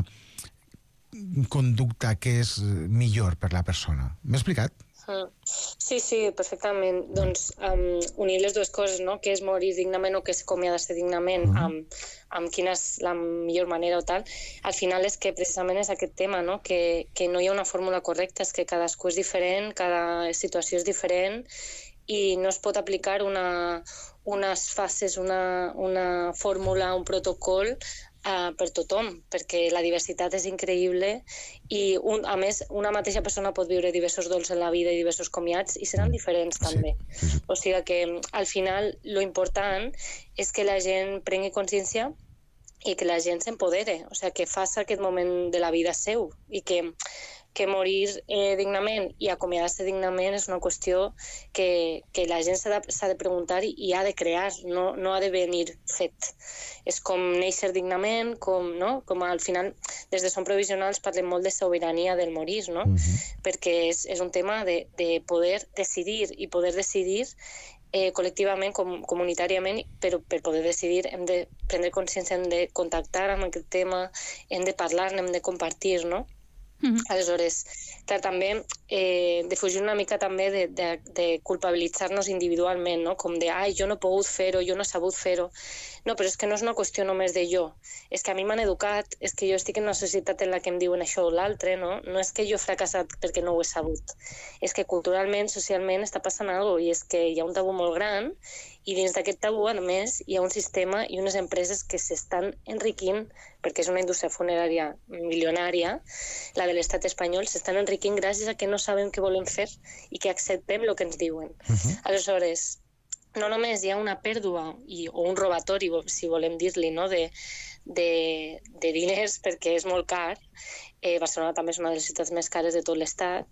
conducta que és millor per la persona? M'he explicat? Sí, sí, perfectament. Doncs um, unir les dues coses, no? Que és morir dignament o que és acomiadar-se dignament, uh-huh. amb, amb quina és la millor manera o tal, al final és que precisament és aquest tema, no? Que, que no hi ha una fórmula correcta, és que cadascú és diferent, cada situació és diferent i no es pot aplicar una, unes fases, una, una fórmula, un protocol Uh, per tothom, perquè la diversitat és increïble i, un, a més, una mateixa persona pot viure diversos dols en la vida i diversos comiats i seran diferents també. Sí, sí. O sigui que, al final, lo important és que la gent prengui consciència i que la gent s'empodere, o sigui, que faça aquest moment de la vida seu i que que morir eh, dignament i acomiadar-se dignament és una qüestió que, que la gent s'ha de, s'ha de preguntar i, i ha de crear, no, no ha de venir fet. És com néixer dignament, com, no? Com al final, des de Som Provisionals parlem molt de sobirania del morir, no? Uh-huh. Perquè és, és un tema de, de poder decidir i poder decidir eh, col·lectivament, com, comunitàriament, però per poder decidir hem de prendre consciència, hem de contactar amb aquest tema, hem de parlar, hem de compartir, no? Mm-hmm. Aleshores, clar, també eh, defugir una mica també de, de, de culpabilitzar-nos individualment, no? Com de, ai, jo no he pogut fer-ho, jo no he sabut fer-ho. No, però és que no és una qüestió només de jo. És que a mi m'han educat, és que jo estic en una societat en la que em diuen això o l'altre, no? No és que jo he fracassat perquè no ho he sabut. És que culturalment, socialment, està passant alguna cosa, i és que hi ha un tabú molt gran, i dins d'aquest tabú, a més, hi ha un sistema i unes empreses que s'estan enriquint, perquè és una indústria funerària milionària, la de l'estat espanyol, s'estan enriquint gràcies a que no sabem què volem fer i que acceptem el que ens diuen. Uh-huh. Aleshores, no només hi ha una pèrdua i, o un robatori, si volem dir-li, no? de, de, de diners, perquè és molt car, eh, Barcelona també és una de les ciutats més cares de tot l'estat,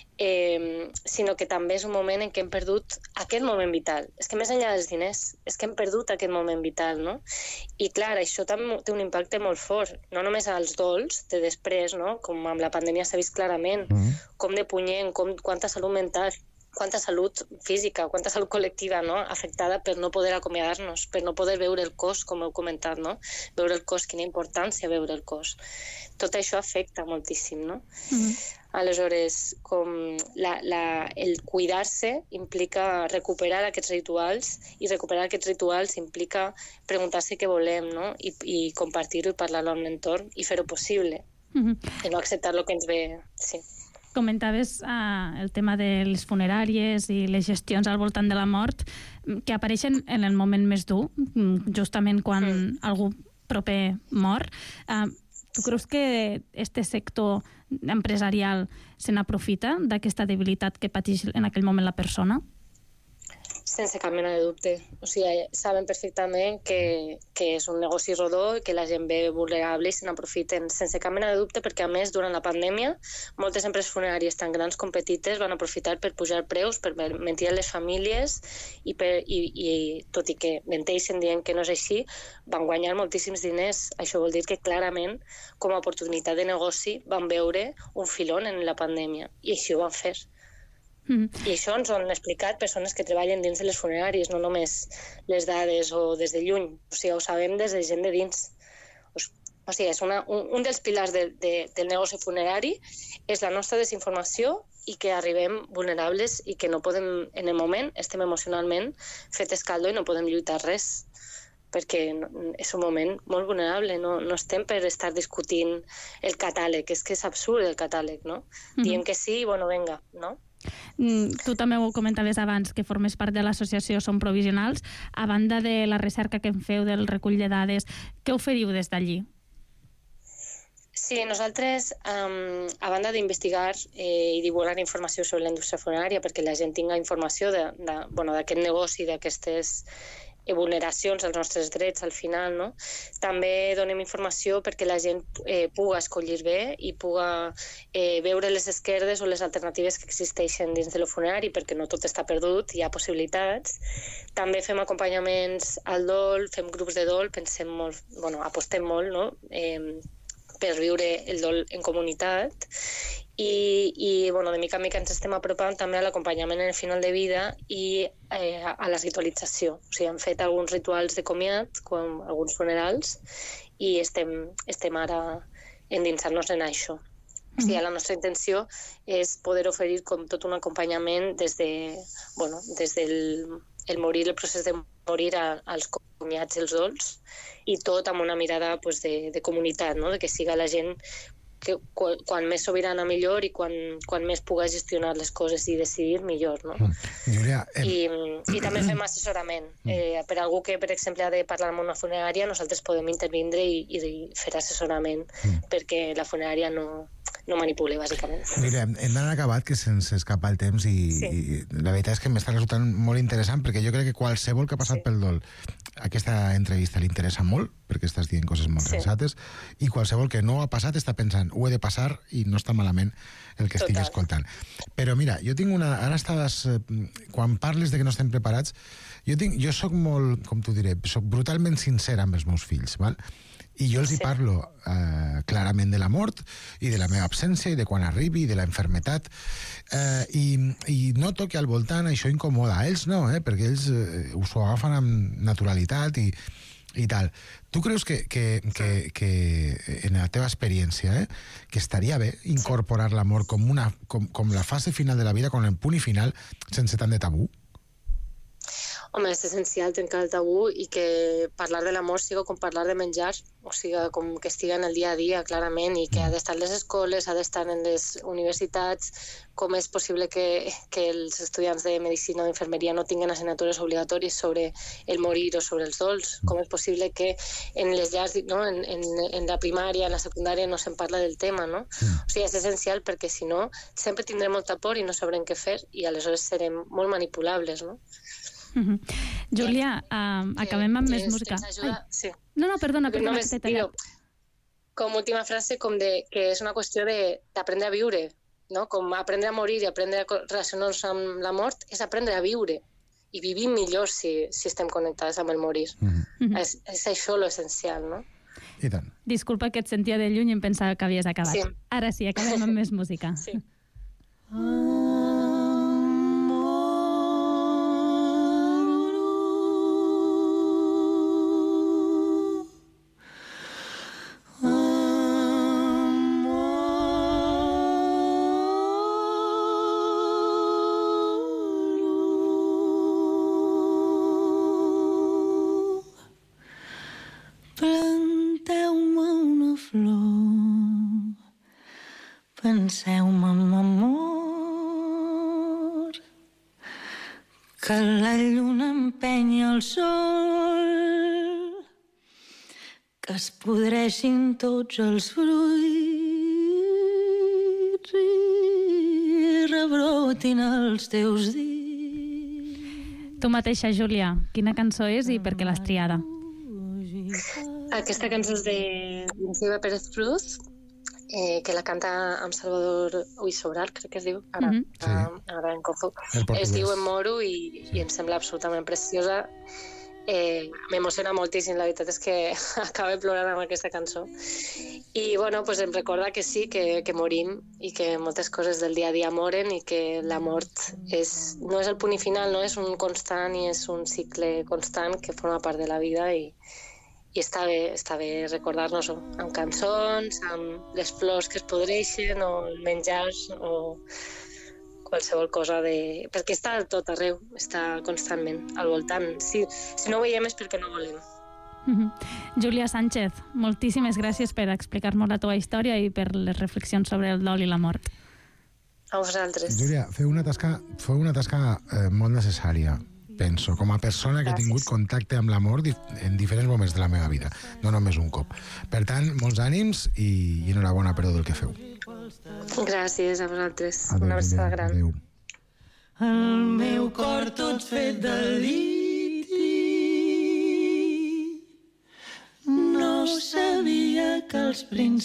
eh, sinó que també és un moment en què hem perdut aquest moment vital. És que més enllà dels diners, és que hem perdut aquest moment vital, no? I clar, això també té un impacte molt fort, no només als dols de després, no? Com amb la pandèmia s'ha vist clarament, mm-hmm. com de punyent, com, quanta salut mental, quanta salut física, quanta salut col·lectiva, no? Afectada per no poder acomiadar-nos, per no poder veure el cos, com heu comentat, no? Veure el cos, quina importància veure el cos. Tot això afecta moltíssim, no? Mm-hmm. Aleshores, com la, la, el cuidar-se implica recuperar aquests rituals, i recuperar aquests rituals implica preguntar-se què volem, no? I, i compartir-ho i parlar-ho amb l'entorn i fer-ho possible. Mm-hmm. I no acceptar el que ens ve... Sí. Comentaves uh, el tema de les funeràries i les gestions al voltant de la mort que apareixen en el moment més dur, justament quan mm. algú proper mor. Uh, tu creus que este sector empresarial se n'aprofita d'aquesta debilitat que pateix en aquell moment la persona? Sense cap mena de dubte. O sigui, saben perfectament que, que és un negoci rodó i que la gent ve vulnerable i se n'aprofiten. Sense cap mena de dubte, perquè a més, durant la pandèmia, moltes empreses funeràries tan grans com petites van aprofitar per pujar preus, per mentir a les famílies i, per, i, i tot i que menteixen dient que no és així, van guanyar moltíssims diners. Això vol dir que clarament, com a oportunitat de negoci, van veure un filón en la pandèmia i així ho van fer. Mm. I això ens ho han explicat persones que treballen dins de les funeràries, no només les dades o des de lluny, o sigui, ho sabem des de gent de dins. O sigui, és una, un, un dels pilars de, de, del negoci funerari és la nostra desinformació i que arribem vulnerables i que no podem, en el moment, estem emocionalment fetes caldo i no podem lluitar res, perquè és un moment molt vulnerable, no, no estem per estar discutint el catàleg, és que és absurd el catàleg, no? Mm-hmm. Diem que sí, bueno, venga, no? Mm, tu també ho comentaves abans, que formes part de l'associació Som Provisionals. A banda de la recerca que en feu del recull de dades, què oferiu des d'allí? Sí, nosaltres, um, a banda d'investigar eh, i divulgar informació sobre la indústria funerària perquè la gent tinga informació de, de, bueno, d'aquest negoci, d'aquestes vulneracions als nostres drets al final, no? També donem informació perquè la gent eh, puga escollir bé i puga eh, veure les esquerdes o les alternatives que existeixen dins de lo funerari, perquè no tot està perdut, hi ha possibilitats. També fem acompanyaments al dol, fem grups de dol, pensem molt, bueno, apostem molt, no? Eh, per viure el dol en comunitat. I, i bueno, de mica en mica ens estem apropant també a l'acompanyament en el final de vida i eh, a la ritualització. O sigui, hem fet alguns rituals de comiat, com alguns funerals, i estem, estem ara endinsant-nos en això. O sigui, la nostra intenció és poder oferir com tot un acompanyament des de, bueno, des del el morir, el procés de morir a, als comiats i els dols, i tot amb una mirada pues, de, de comunitat, no? De que siga la gent que quan, quan més sobirana millor i quan, quan més puga gestionar les coses i decidir millor, no? Júlia, eh... I, i també fem assessorament. Eh, per algú que, per exemple, ha de parlar amb una funerària, nosaltres podem intervindre i, i fer assessorament mm. perquè la funerària no, no manipuli, bàsicament. Mira, hem d'anar acabat, que se'ns escapa el temps i, sí. i la veritat és que m'està resultant molt interessant perquè jo crec que qualsevol que ha passat sí. pel dol aquesta entrevista li interessa molt perquè estàs dient coses molt sí. sensates i qualsevol que no ha passat està pensant ho he de passar i no està malament el que Total. estic escoltant. Però mira, jo tinc una... Ara estaves... Quan parles de que no estem preparats, jo, tinc, jo soc molt, com t'ho diré, soc brutalment sincer amb els meus fills, val? I jo els sí. hi parlo eh, clarament de la mort i de la meva absència i de quan arribi i de la infermetat eh, i, i noto que al voltant això incomoda a ells, no, eh, perquè ells eh, us ho agafen amb naturalitat i, i tal. Tu creus que, que, que, que en la teva experiència, eh, que estaria bé incorporar l'amor com, una, com, com la fase final de la vida, com el punt i final, sense tant de tabú? Home, és essencial trencar el tabú i que parlar de l'amor siga com parlar de menjar, o sigui, com que estigui en el dia a dia, clarament, i que ha d'estar en les escoles, ha d'estar en les universitats. Com és possible que, que els estudiants de medicina o d'infermeria no tinguin assignatures obligatòries sobre el morir o sobre els dols? Com és possible que en les llars, no? en, en, en la primària, en la secundària, no se'n parla del tema, no? O sigui, és essencial perquè, si no, sempre tindrem molta por i no sabrem què fer i aleshores serem molt manipulables, no? Uh-huh. Júlia, uh, acabem amb més música. Sí. No, no, perdona, perdona, Només que t'he tallat. Com última frase, com de, que és una qüestió d'aprendre a viure, no? Com aprendre a morir i aprendre a relacionar-nos amb la mort és aprendre a viure i vivim millor si, si estem connectats amb el morir. Mm-hmm. és, és això l'essencial, no? I tant. Disculpa que et sentia de lluny i em pensava que havies acabat. Sí. Ara sí, acabem amb més música. Sí. Penseu-me amb amor, que la lluna empenya el sol, que es podreixin tots els fruits i rebrotin els teus dits. Tu mateixa, Júlia, quina cançó és i per què l'has triada? Aquesta cançó és de Silvia Pérez Cruz, eh, que la canta amb Salvador Uisobral, crec que es diu, ara, Mm-hmm. Sí. uh, ara em confo. Es diu Em moro i, i em sembla absolutament preciosa. Eh, M'emociona moltíssim, la veritat és que acabo plorant amb aquesta cançó. I bueno, pues em recorda que sí, que, que morim i que moltes coses del dia a dia moren i que la mort és, no és el punt i final, no? És un constant i és un cicle constant que forma part de la vida i, i està bé, està bé recordar-nos-ho amb cançons, amb les flors que es podreixen o el menjars o qualsevol cosa de... perquè està tot arreu, està constantment al voltant. Si, si no ho veiem és perquè no volem. Uh-huh. Júlia Sánchez, moltíssimes gràcies per explicar-nos la teva història i per les reflexions sobre el dol i la mort. A vosaltres. Júlia, feu una tasca, feu una tasca eh, molt necessària, penso, com a persona que ha tingut contacte amb la mort en diferents moments de la meva vida, no només un cop. Per tant, molts ànims i, i enhorabona per tot el que feu. Gràcies a vosaltres. Adéu, una abraçada gran. Adéu. El meu cor tot fet de liti, no sabia que els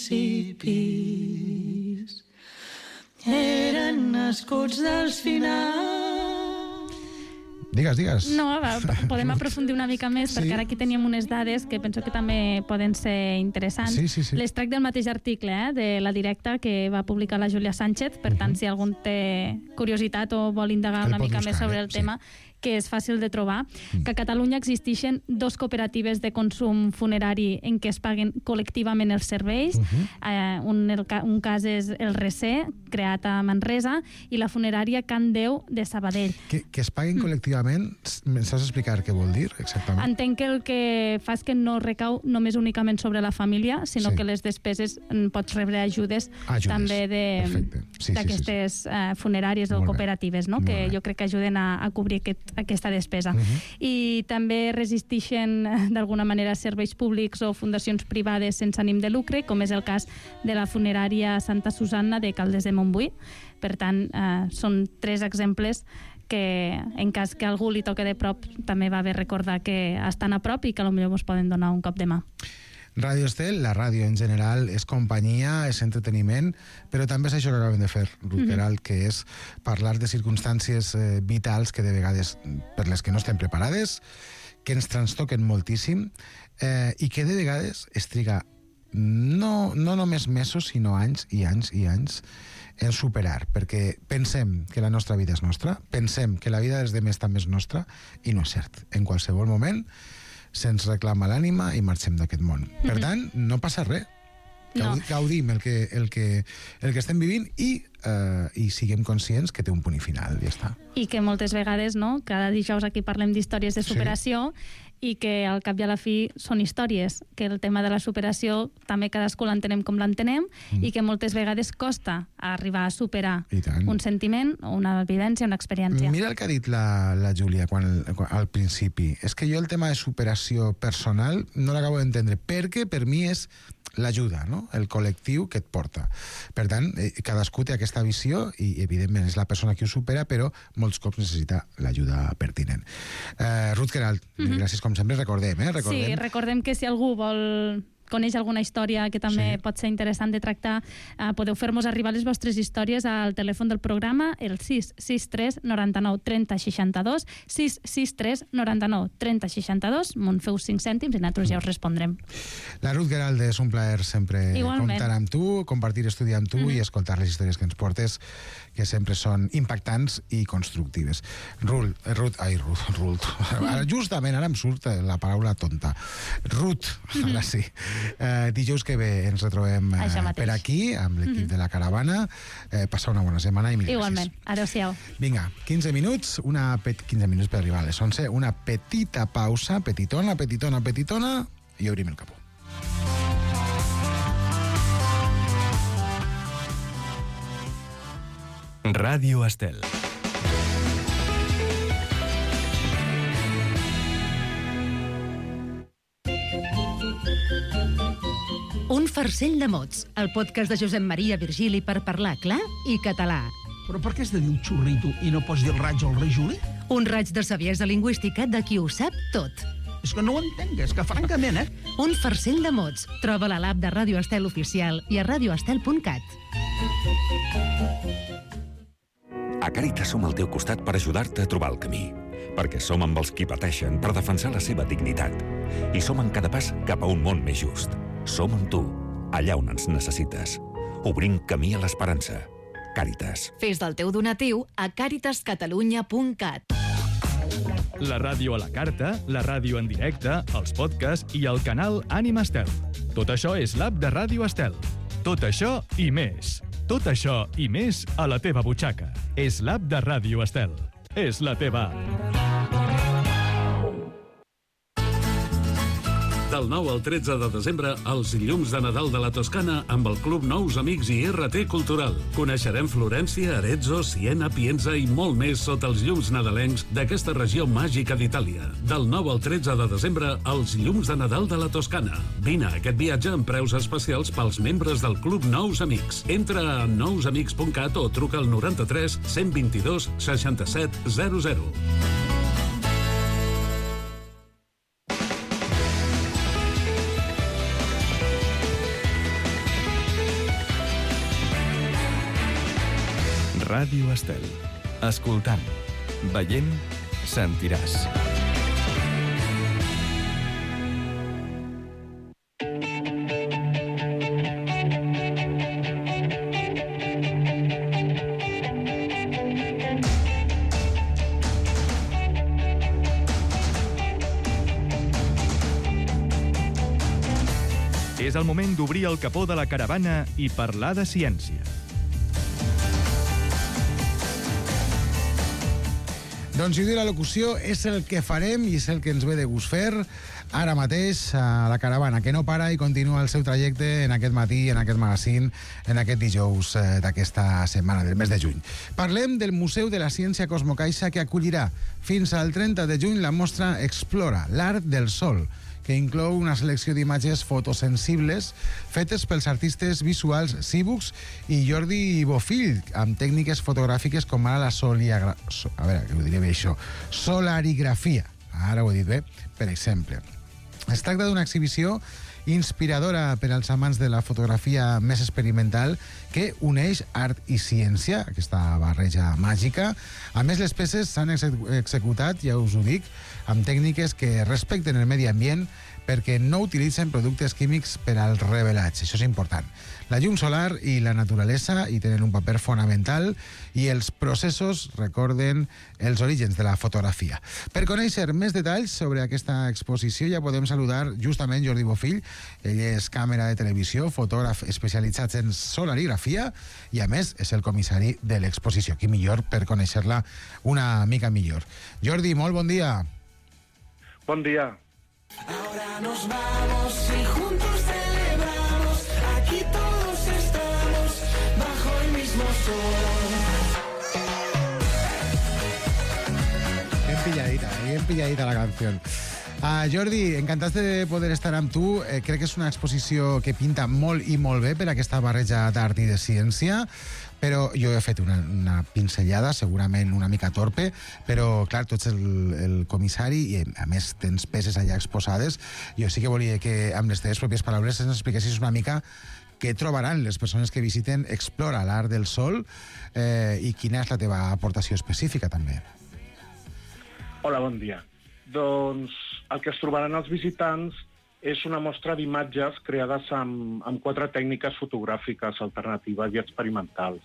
principis eren nascuts dels finals. Digues, digues. No, va, podem aprofundir una mica més, sí. Perquè ara aquí teníem unes dades que penso que també poden ser interessants. Sí, sí, sí. Les trec del mateix article, eh, de La Directa, que va publicar la Júlia Sánchez. Per tant, uh-huh. Si algú té curiositat o vol indagar el una mica buscar, més sobre eh? el tema, que és fàcil de trobar, mm. que a Catalunya existeixen dos cooperatives de consum funerari en què es paguen col·lectivament els serveis. Uh-huh. eh, un, el, un cas és el Recer, creat a Manresa, i la funerària Can Déu de Sabadell. Que, que es paguen mm. col·lectivament, me'n saps explicar què vol dir, exactament? Entenc que el que fa és que no recau només únicament sobre la família, sinó sí. que les despeses pots rebre ajudes, ajudes. també d'aquestes sí, sí, sí. uh, funeràries o cooperatives, no? Que jo crec que ajuden a, a cobrir aquest aquesta despesa. Uh-huh. I també resisteixen d'alguna manera serveis públics o fundacions privades sense ànim de lucre, com és el cas de la funerària Santa Susanna de Caldes de Montbui. Per tant, eh, són tres exemples que, en cas que algú li toque de prop, també va bé recordar que estan a prop i que potser ens poden donar un cop de mà. Ràdio Estel, la ràdio en general, és companyia, és entreteniment, però també és això que acabem de fer, Ruth Queralt, mm-hmm. que és parlar de circumstàncies eh, vitals que de vegades, per les que no estem preparades, que ens transtoquen moltíssim eh, i que de vegades es triga no, no només mesos, sinó anys i anys i anys en superar, perquè pensem que la nostra vida és nostra, pensem que la vida dels demés també és nostra, i no és cert. En qualsevol moment se'ns reclama l'ànima i marxem d'aquest món. Mm-hmm. Per tant, no passa res. No. Gaudim el que, el que, el que estem vivint i, uh, i siguem conscients que té un punt i final, ja està. I que moltes vegades, no?, cada dijous aquí parlem d'històries de superació, sí. I que al cap i a la fi són històries, que el tema de la superació també cadascú l'entenem com l'entenem, mm. i que moltes vegades costa arribar a superar un sentiment, una vivència, una experiència. Mira el que ha dit la, la Júlia quan, quan, al principi. És que jo el tema de superació personal no l'acabo d'entendre, perquè per mi és l'ajuda, no? El col·lectiu que et porta. Per tant, eh, cadascú té aquesta visió i, evidentment, és la persona que ho supera, però molts cops necessita l'ajuda pertinent. Eh, Ruth Queralt, mm-hmm. gràcies com sempre, recordem, eh? Recordem. Sí, recordem que si algú vol coneix alguna història que també sí. pot ser interessant de tractar, eh, podeu fer-nos arribar les vostres històries al telèfon del programa, el sis sis tres noranta-nou trenta seixanta-dos, sis sis tres noranta-nou trenta seixanta-dos, me'n feu cinc cèntims i nosaltres ja us respondrem. La Ruth Queralt, és un plaer sempre Igualment. comptar amb tu, compartir estudi amb tu mm. i escoltar les històries que ens portes, que sempre són impactants i constructives. Ruth, Ruth, ai, Ruth, Ruth. Ara, justament ara em surt la paraula tonta. Ruth, mm-hmm. ara sí. Eh, dijous que ve ens retrobem eh, per aquí amb l'equip mm-hmm. de la caravana. Eh, passar una bona setmana i mil gràcies. Igualment, adeu-siau. Vinga, quinze minuts, una pet... quinze minuts per arribar a les onze, una petita pausa, petitona, petitona, petitona, i obrim el capó. Ràdio Estel. Un farcell de mots, el podcast de Josep Maria Virgili per parlar clar i català. Però per què has de dir un xurrito i no pots dir el raig al rei Juli? Un raig de saviesa lingüística de qui ho sap tot. És que no ho entenc, és que francament, eh? Un farcell de mots. Troba-la a l'app de Ràdio Estel Oficial i a radioestel punt cat. A Càritas som al teu costat per ajudar-te a trobar el camí. Perquè som amb els qui pateixen per defensar la seva dignitat. I som en cada pas cap a un món més just. Som amb tu, allà on ens necessites. Obrim camí a l'esperança. Càritas. Fes del teu donatiu a càritas catalunya punt cat. La ràdio a la carta, la ràdio en directe, els podcasts i el canal Ànima Estel. Tot això és l'app de Ràdio Estel. Tot això i més. Tot això i més a la teva butxaca. És l'app de Ràdio Estel. És la teva app. Del nou al tretze de desembre, els llums de Nadal de la Toscana amb el Club Nous Amics i R T Cultural. Coneixerem Florència, Arezzo, Siena, Pienza i molt més sota els llums nadalencs d'aquesta regió màgica d'Itàlia. Del nou al tretze de desembre, els llums de Nadal de la Toscana. Vine a aquest viatge amb preus especials pels membres del Club Nous Amics. Entra a nous amics punt cat o truca al noranta-tres cent vint-i-dos seixanta-set zero zero. Ràdio Estel. Escoltant, veient, sentiràs. És el moment d'obrir el capó de la caravana i parlar de ciència. Doncs si ho diu la locució, és el que farem i és el que ens ve de gust fer ara mateix a la caravana, que no para i continua el seu trajecte en aquest matí, en aquest magazín, en aquest dijous d'aquesta setmana, del mes de juny. Parlem del Museu de la Ciència Cosmocaixa, que acollirà fins al trenta de juny la mostra Explora, l'art del sol, que inclou una selecció d'imatges fotosensibles fetes pels artistes visuals Cíbucs i Jordi Bofill, amb tècniques fotogràfiques com ara la soliagra... a veure, que ho diré bé això, solarigrafia. Ara ho he dit bé, per exemple. Es tracta d'una exhibició inspiradora per als amants de la fotografia més experimental que uneix art i ciència, aquesta barreja màgica. A més, les peces s'han executat, ja us ho dic, amb tècniques que respecten el medi ambient perquè no utilitzen productes químics per al revelatge. Això és important. La llum solar i la naturalesa hi tenen un paper fonamental i els processos recorden els orígens de la fotografia. Per conèixer més detalls sobre aquesta exposició ja podem saludar justament Jordi Bofill. Ell és càmera de televisió, fotògraf especialitzat en solarigrafia i, a més, és el comissari de l'exposició. Qui millor per conèixer-la una mica millor. Jordi, molt bon dia. Bon dia. Ahora nos vamos y juntos celebramos. Aquí todos estamos bajo el mismo sol. Bien pilladita, bien pilladita la canción. Uh, Jordi, encantats de poder estar amb tu. Eh, crec que és una exposició que pinta molt i molt bé per aquesta barreja d'art i de ciència, però jo he fet una, una pinzellada, segurament una mica torpe, però, clar, tu ets el, el comissari i, a més, tens peces allà exposades. Jo sí que volia que, amb les teves pròpies paraules, ens expliquessis una mica què trobaran les persones que visiten Explora l'Art del Sol eh, i quina és la teva aportació específica, també. Hola, bon dia. Doncs el que es trobaran els visitants és una mostra d'imatges creades amb, amb quatre tècniques fotogràfiques alternatives i experimentals.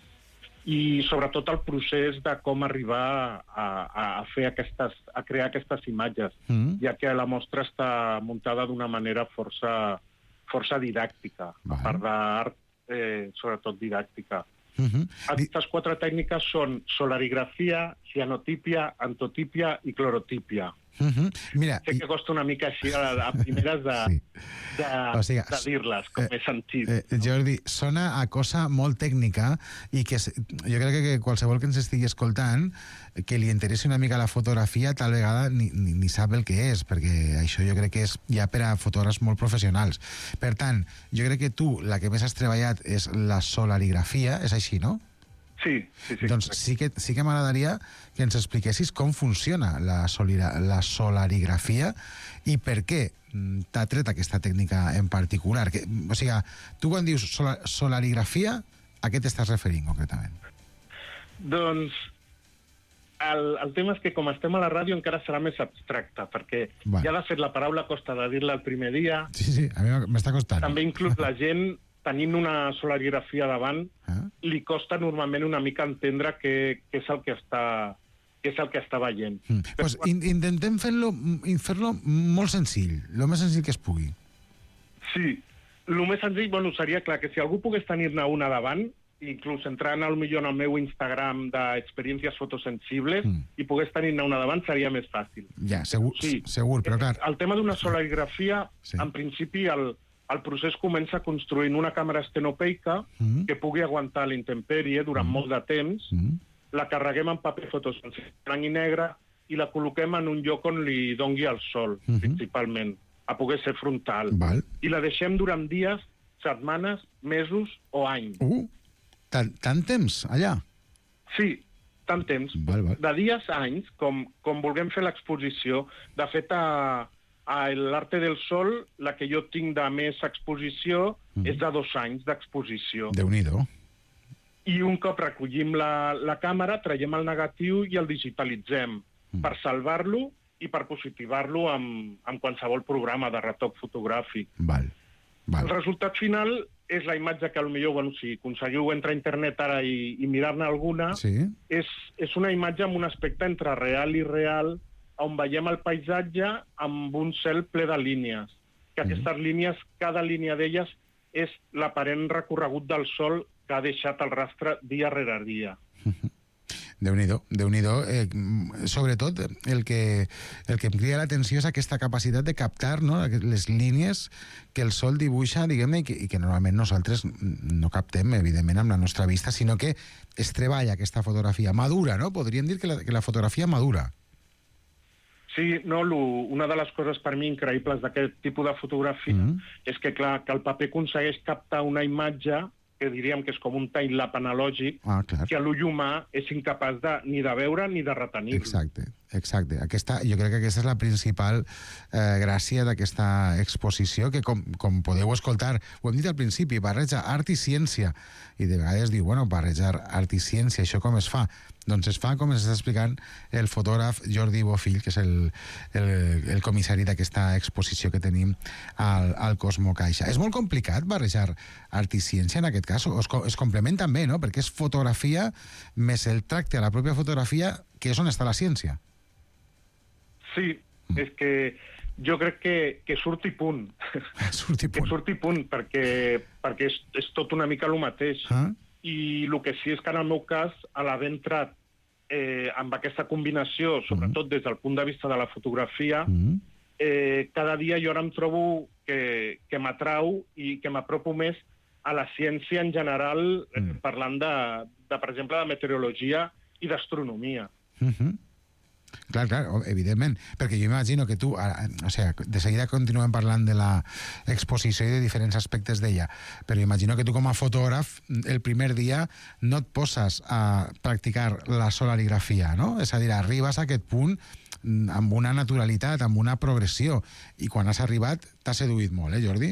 I sobretot el procés de com arribar a, a, fer aquestes, a crear aquestes imatges, mm. ja que la mostra està muntada d'una manera força, força didàctica, vale. A part d'art, eh, sobretot didàctica. Mm-hmm. Aquestes quatre tècniques són solarigrafia, cianotípia, antotípia i clorotípia. Uh-huh. Mira, sé que costa una mica així a, a primeres de, sí. de, o sigui, de dir-les, com eh, he sentit. Eh, no? Jordi, sona a cosa molt tècnica i que jo crec que qualsevol que ens estigui escoltant que li interessi una mica la fotografia tal vegada ni, ni, ni sap el que és, perquè això jo crec que és ja per a fotògrafs molt professionals. Per tant, jo crec que tu la que més has treballat és la solarigrafia, és així, no? Sí, sí, sí. Doncs sí que, sí que m'agradaria que ens expliquessis com funciona la, solira, la solarigrafia i per què t'ha tret aquesta tècnica en particular. Que, o sigui, tu quan dius solar, solarigrafia, a què t'estàs referint concretament? Doncs el, el tema és que com estem a la ràdio encara serà més abstracte, perquè bueno. Ja de fet la paraula costa de dir-la el primer dia. Sí, sí, a mi m'està costant. També inclús la gent tenint una solarigrafia davant, ah. li costa normalment una mica entendre què, què, és, el que està, què és el que està veient. Mm. Però, pues in, intentem fer-lo fer-lo molt senzill, el més senzill que es pugui. Sí, el més senzill bueno, seria clar que si algú pogués tenir-ne una davant, inclús entrant al millor en el meu Instagram d'experiències fotosensibles mm. i pogués tenir-ne una davant seria més fàcil. Ja, segur, sí. segur però clar... El tema d'una solarigrafia, sí. En principi, el... El procés comença construint una càmera estenopeica mm. que pugui aguantar la intempèrie durant mm. molt de temps, mm. la carreguem en paper fotosensible blanc i negre i la col·loquem en un lloc on li dongui el sol, mm-hmm. principalment, a poder ser frontal. Val. I la deixem durant dies, setmanes, mesos o anys. Uh, tant, tant temps, allà? Sí, tant temps. Val, val. De dies a anys, com, com vulguem fer l'exposició. De fet, a... A l'Arte del Sol, la que jo tinc de més exposició mm. és de dos anys d'exposició. Déu-n'hi-do. I un cop recollim la, la càmera, traiem el negatiu i el digitalitzem mm. per salvar-lo i per positivar-lo amb, amb qualsevol programa de retoc fotogràfic. Val. Val. El resultat final és la imatge que potser, bueno, si aconseguiu entrar a internet ara i, i mirar-ne alguna, sí. és, és una imatge amb un aspecte entre real i real, on veiem el paisatge amb un cel ple de línies. Que aquestes mm. línies, cada línia d'elles, és l'aparent recorregut del sol que ha deixat el rastre dia rere dia. Déu-n'hi-do, Déu-n'hi-do. Eh, sobretot, el que, el que em crida l'atenció és aquesta capacitat de captar, no?, les línies que el sol dibuixa, diguem-ne, i, que, i que normalment nosaltres no captem, evidentment, amb la nostra vista, sinó que es treballa aquesta fotografia madura, no? Podríem dir que la, que la fotografia madura. Sí, no, lo, una de les coses per mi increïbles d'aquest tipus de fotografia mm. és que, clar, que el paper aconsegueix captar una imatge que diríem que és com un time-lapse analògic, ah, que l'ull humà és incapaç de, ni de veure ni de retenir. Exacte, exacte. Aquesta, jo crec que aquesta és la principal eh, gràcia d'aquesta exposició, que com, com podeu escoltar, ho hem dit al principi, barreja art i ciència, i de vegades diu, bueno, barrejar art i ciència, això com es fa? Doncs es fa com ens està explicant el fotògraf Jordi Bofill, que és el, el, el comissari d'aquesta exposició que tenim al, al Cosmo Caixa. És molt complicat barrejar art i ciència en aquest cas, o es, es complementen bé, no? Perquè és fotografia més el tracte a la pròpia fotografia, que és on està la ciència. Sí, mm. és que jo crec que, que surti punt. Surti punt. Que surti punt, perquè, perquè és, és tot una mica el mateix. Ah? I el que sí és que en el meu cas, a l'haver entrat eh, amb aquesta combinació, sobretot des del punt de vista de la fotografia, mm. eh, cada dia jo ara em trobo que, que m'atrau i que m'apropo més a la ciència en general, mm. eh, parlant de, de, per exemple, de meteorologia i d'astronomia. Mm-hmm. Clar, clar, evidentment, perquè jo imagino que tu, o sea, de seguida continuem parlant de la exposició i de diferents aspectes d'ella, però imagino que tu com a fotògraf el primer dia no et poses a practicar la solarigrafia, no? És a dir, arribes a aquest punt amb una naturalitat, amb una progressió, i quan has arribat t'ha seduït molt, eh, Jordi?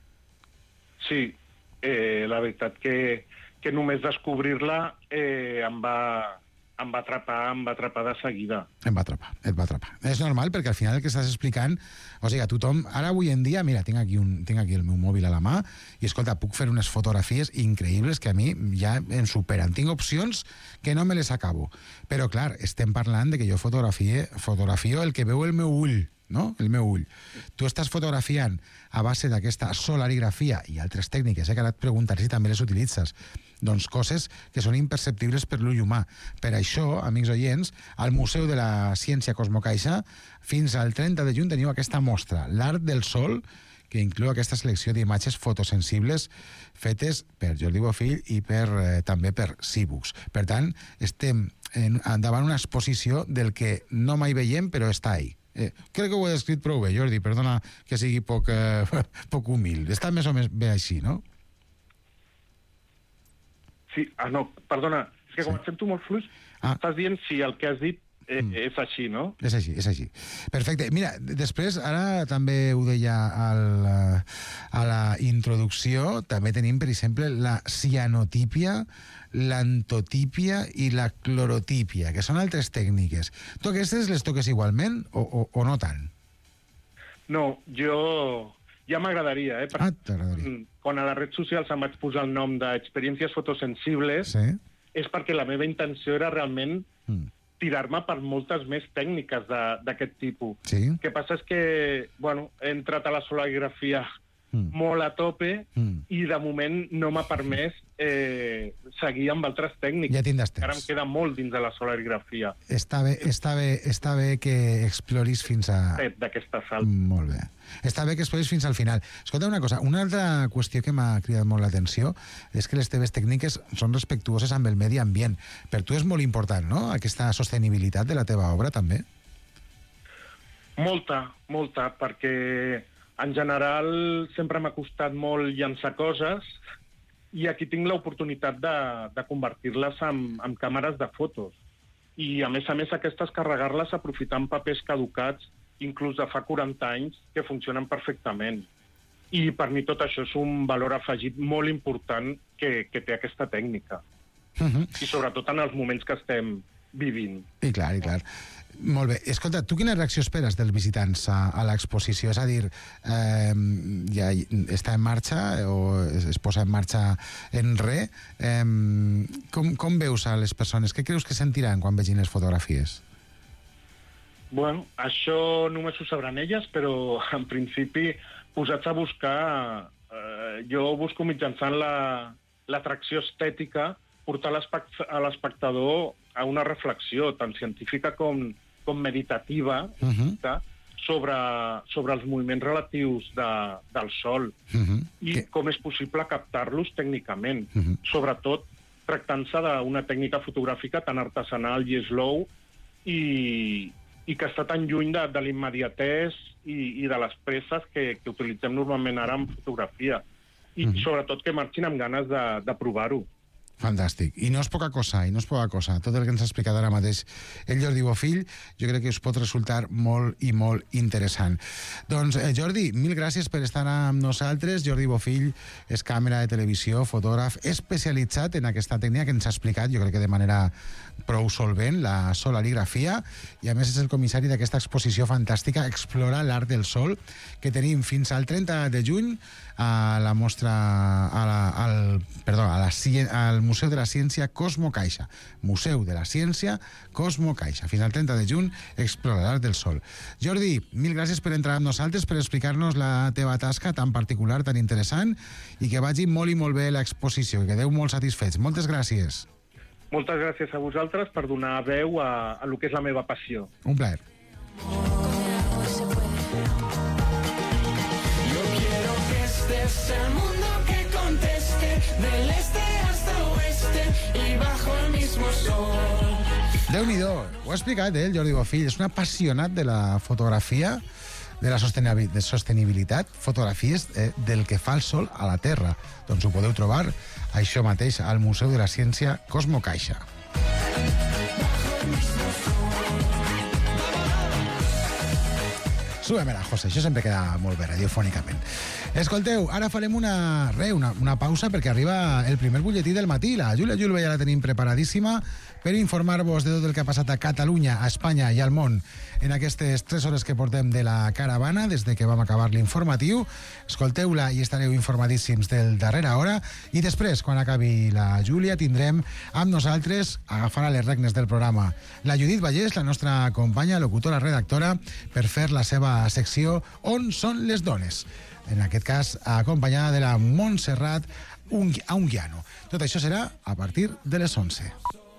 Sí, eh, la veritat que, que només descobrir-la eh, em va... em va atrapar, em va atrapar de seguida. Em va atrapar, et va atrapar. És normal, perquè al final el que estàs explicant, o sigui, a tothom, ara avui en dia, mira, tinc aquí, un, tinc aquí el meu mòbil a la mà, i escolta, puc fer unes fotografies increïbles que a mi ja em superen. Tinc opcions que no me les acabo. Però, clar, estem parlant de que jo fotografie, fotografio el que veu el meu ull, no? El meu ull. Tu estàs fotografiant a base d'aquesta solarigrafia i altres tècniques, eh, que ara et preguntaré si també les utilitzes, doncs coses que són imperceptibles per l'ull humà. Per això, amics oients, al Museu de la Ciència Cosmo Caixa, fins al trenta de juny teniu aquesta mostra, l'Art del Sol, que inclou aquesta selecció d'imatges fotosensibles fetes per Jordi Bofill i per, eh, també per Cibux. Per tant, estem en, davant una exposició del que no mai veiem, però està ahí. Eh, crec que ho he descrit prou bé, Jordi, perdona que sigui poc, eh, poc humil. Està més o més bé així, no? Sí, ah, no, perdona, és que com sí. et sento molt fluix, ah. estàs dient si el que has dit eh, mm. és així, no? És així, és així. Perfecte. Mira, després, ara també ho deia al, a la introducció, també tenim, per exemple, la cianotípia, l'antotípia i la clorotípia, que són altres tècniques. Tu aquestes les toques igualment o, o, o no tant? No, jo... ja m'agradaria, eh? Ah, t'agradaria. Quan a les redes socials em vaig posar el nom d'experiències fotosensibles, sí. és perquè la meva intenció era realment mm. tirar-me per moltes més tècniques d'aquest tipus. Sí. El que passa és que, bueno, he entrat a la solarigrafia mm. molt a tope mm. i de moment no m'ha permès eh, seguir amb altres tècniques. Ja tindràs temps. Ara em queda molt dins de la solarigrafia. Està bé, està bé, està bé que exploris fins a... d'aquesta salt. Molt bé. Està bé que exploris fins al final. Escolta una cosa, una altra qüestió que m'ha cridat molt l'atenció és que les teves tècniques són respectuoses amb el medi ambient. Per tu és molt important, no?, aquesta sostenibilitat de la teva obra, també? Molta, molta, perquè en general sempre m'ha costat molt llançar coses i aquí tinc l'oportunitat de, de convertir-les en, en càmeres de fotos. I, a més a més, aquestes carregar-les aprofitant papers caducats inclús de fa quaranta anys, que funcionen perfectament. I per mi tot això és un valor afegit molt important que, que té aquesta tècnica. Uh-huh. I sobretot en els moments que estem vivint. I clar, i clar. Molt bé. Escolta, tu quina reacció esperes dels visitants a, a l'exposició? És a dir, eh, ja està en marxa o es, es posa en marxa en res? Eh, com, com veus a les persones? Què creus que sentiran quan vegin les fotografies? Bueno, això només ho sabran elles, però en principi posats a buscar, eh, jo busco mitjançant l'atracció la, estètica portar a l'espectador a una reflexió tant científica com, com meditativa uh-huh. sobre, sobre els moviments relatius de, del Sol uh-huh. i que... com és possible captar-los tècnicament, uh-huh. sobretot tractant-se d'una tècnica fotogràfica tan artesanal i slow i i que està tan lluny de, de l'immediatès i, i de les presses que, que utilitzem normalment ara en fotografia. I mm-hmm. sobretot que marxin amb ganes de, de provar-ho. Fantàstic. I no és poca cosa, i no és poca cosa. Tot el que ens ha explicat ara mateix el Jordi Bofill, jo crec que us pot resultar molt i molt interessant. Doncs, eh, Jordi, mil gràcies per estar amb nosaltres. Jordi Bofill és càmera de televisió, fotògraf, especialitzat en aquesta tècnica que ens ha explicat, jo crec que de manera prou solvent, la solarigrafia, i a més és el comissari d'aquesta exposició fantàstica Explora l'art del sol, que tenim fins al trenta de juny a la mostra, a la, al, perdó, a la, al Museu de la Ciència Cosmo Caixa. Museu de la Ciència Cosmo Caixa. Fins al trenta de juny, Explora l'art del sol. Jordi, mil gràcies per entrar amb nosaltres, per explicar-nos la teva tasca tan particular, tan interessant, i que vagi molt i molt bé l'exposició, que quedeu molt satisfets. Moltes gràcies. Moltes gràcies a vosaltres per donar veu a, a lo que és la meva passió. Un plaer. Es el mundo que conteste del este hasta oeste y bajo el mismo sol. Déu-n'hi-do, ho ha explicat, eh, el Jordi Bofill. És un apassionat de la fotografia, de la de sostenibilitat, fotografies eh, del que fa el sol a la Terra. Doncs ho podeu trobar, això mateix, al Museu de la Ciència Cosmo Caixa. Súbemela, José, això sempre queda molt bé radiofònicament. Escolteu, ara farem una, re, una, una pausa perquè arriba el primer butlletí del matí. La Júlia Julve ja la tenim preparadíssima per informar-vos de tot el que ha passat a Catalunya, a Espanya i al món en aquestes tres hores que portem de la caravana des de que vam acabar l'informatiu. Escolteu-la i estareu informadíssims del darrera hora, i després, quan acabi la Júlia, tindrem amb nosaltres, agafarà les regnes del programa, la Judit Vallès, la nostra companya, locutora, redactora, per fer la seva secció On són les dones? En aquest cas, acompanyada de la Montserrat Unguiano. Tot això serà a partir de les onze.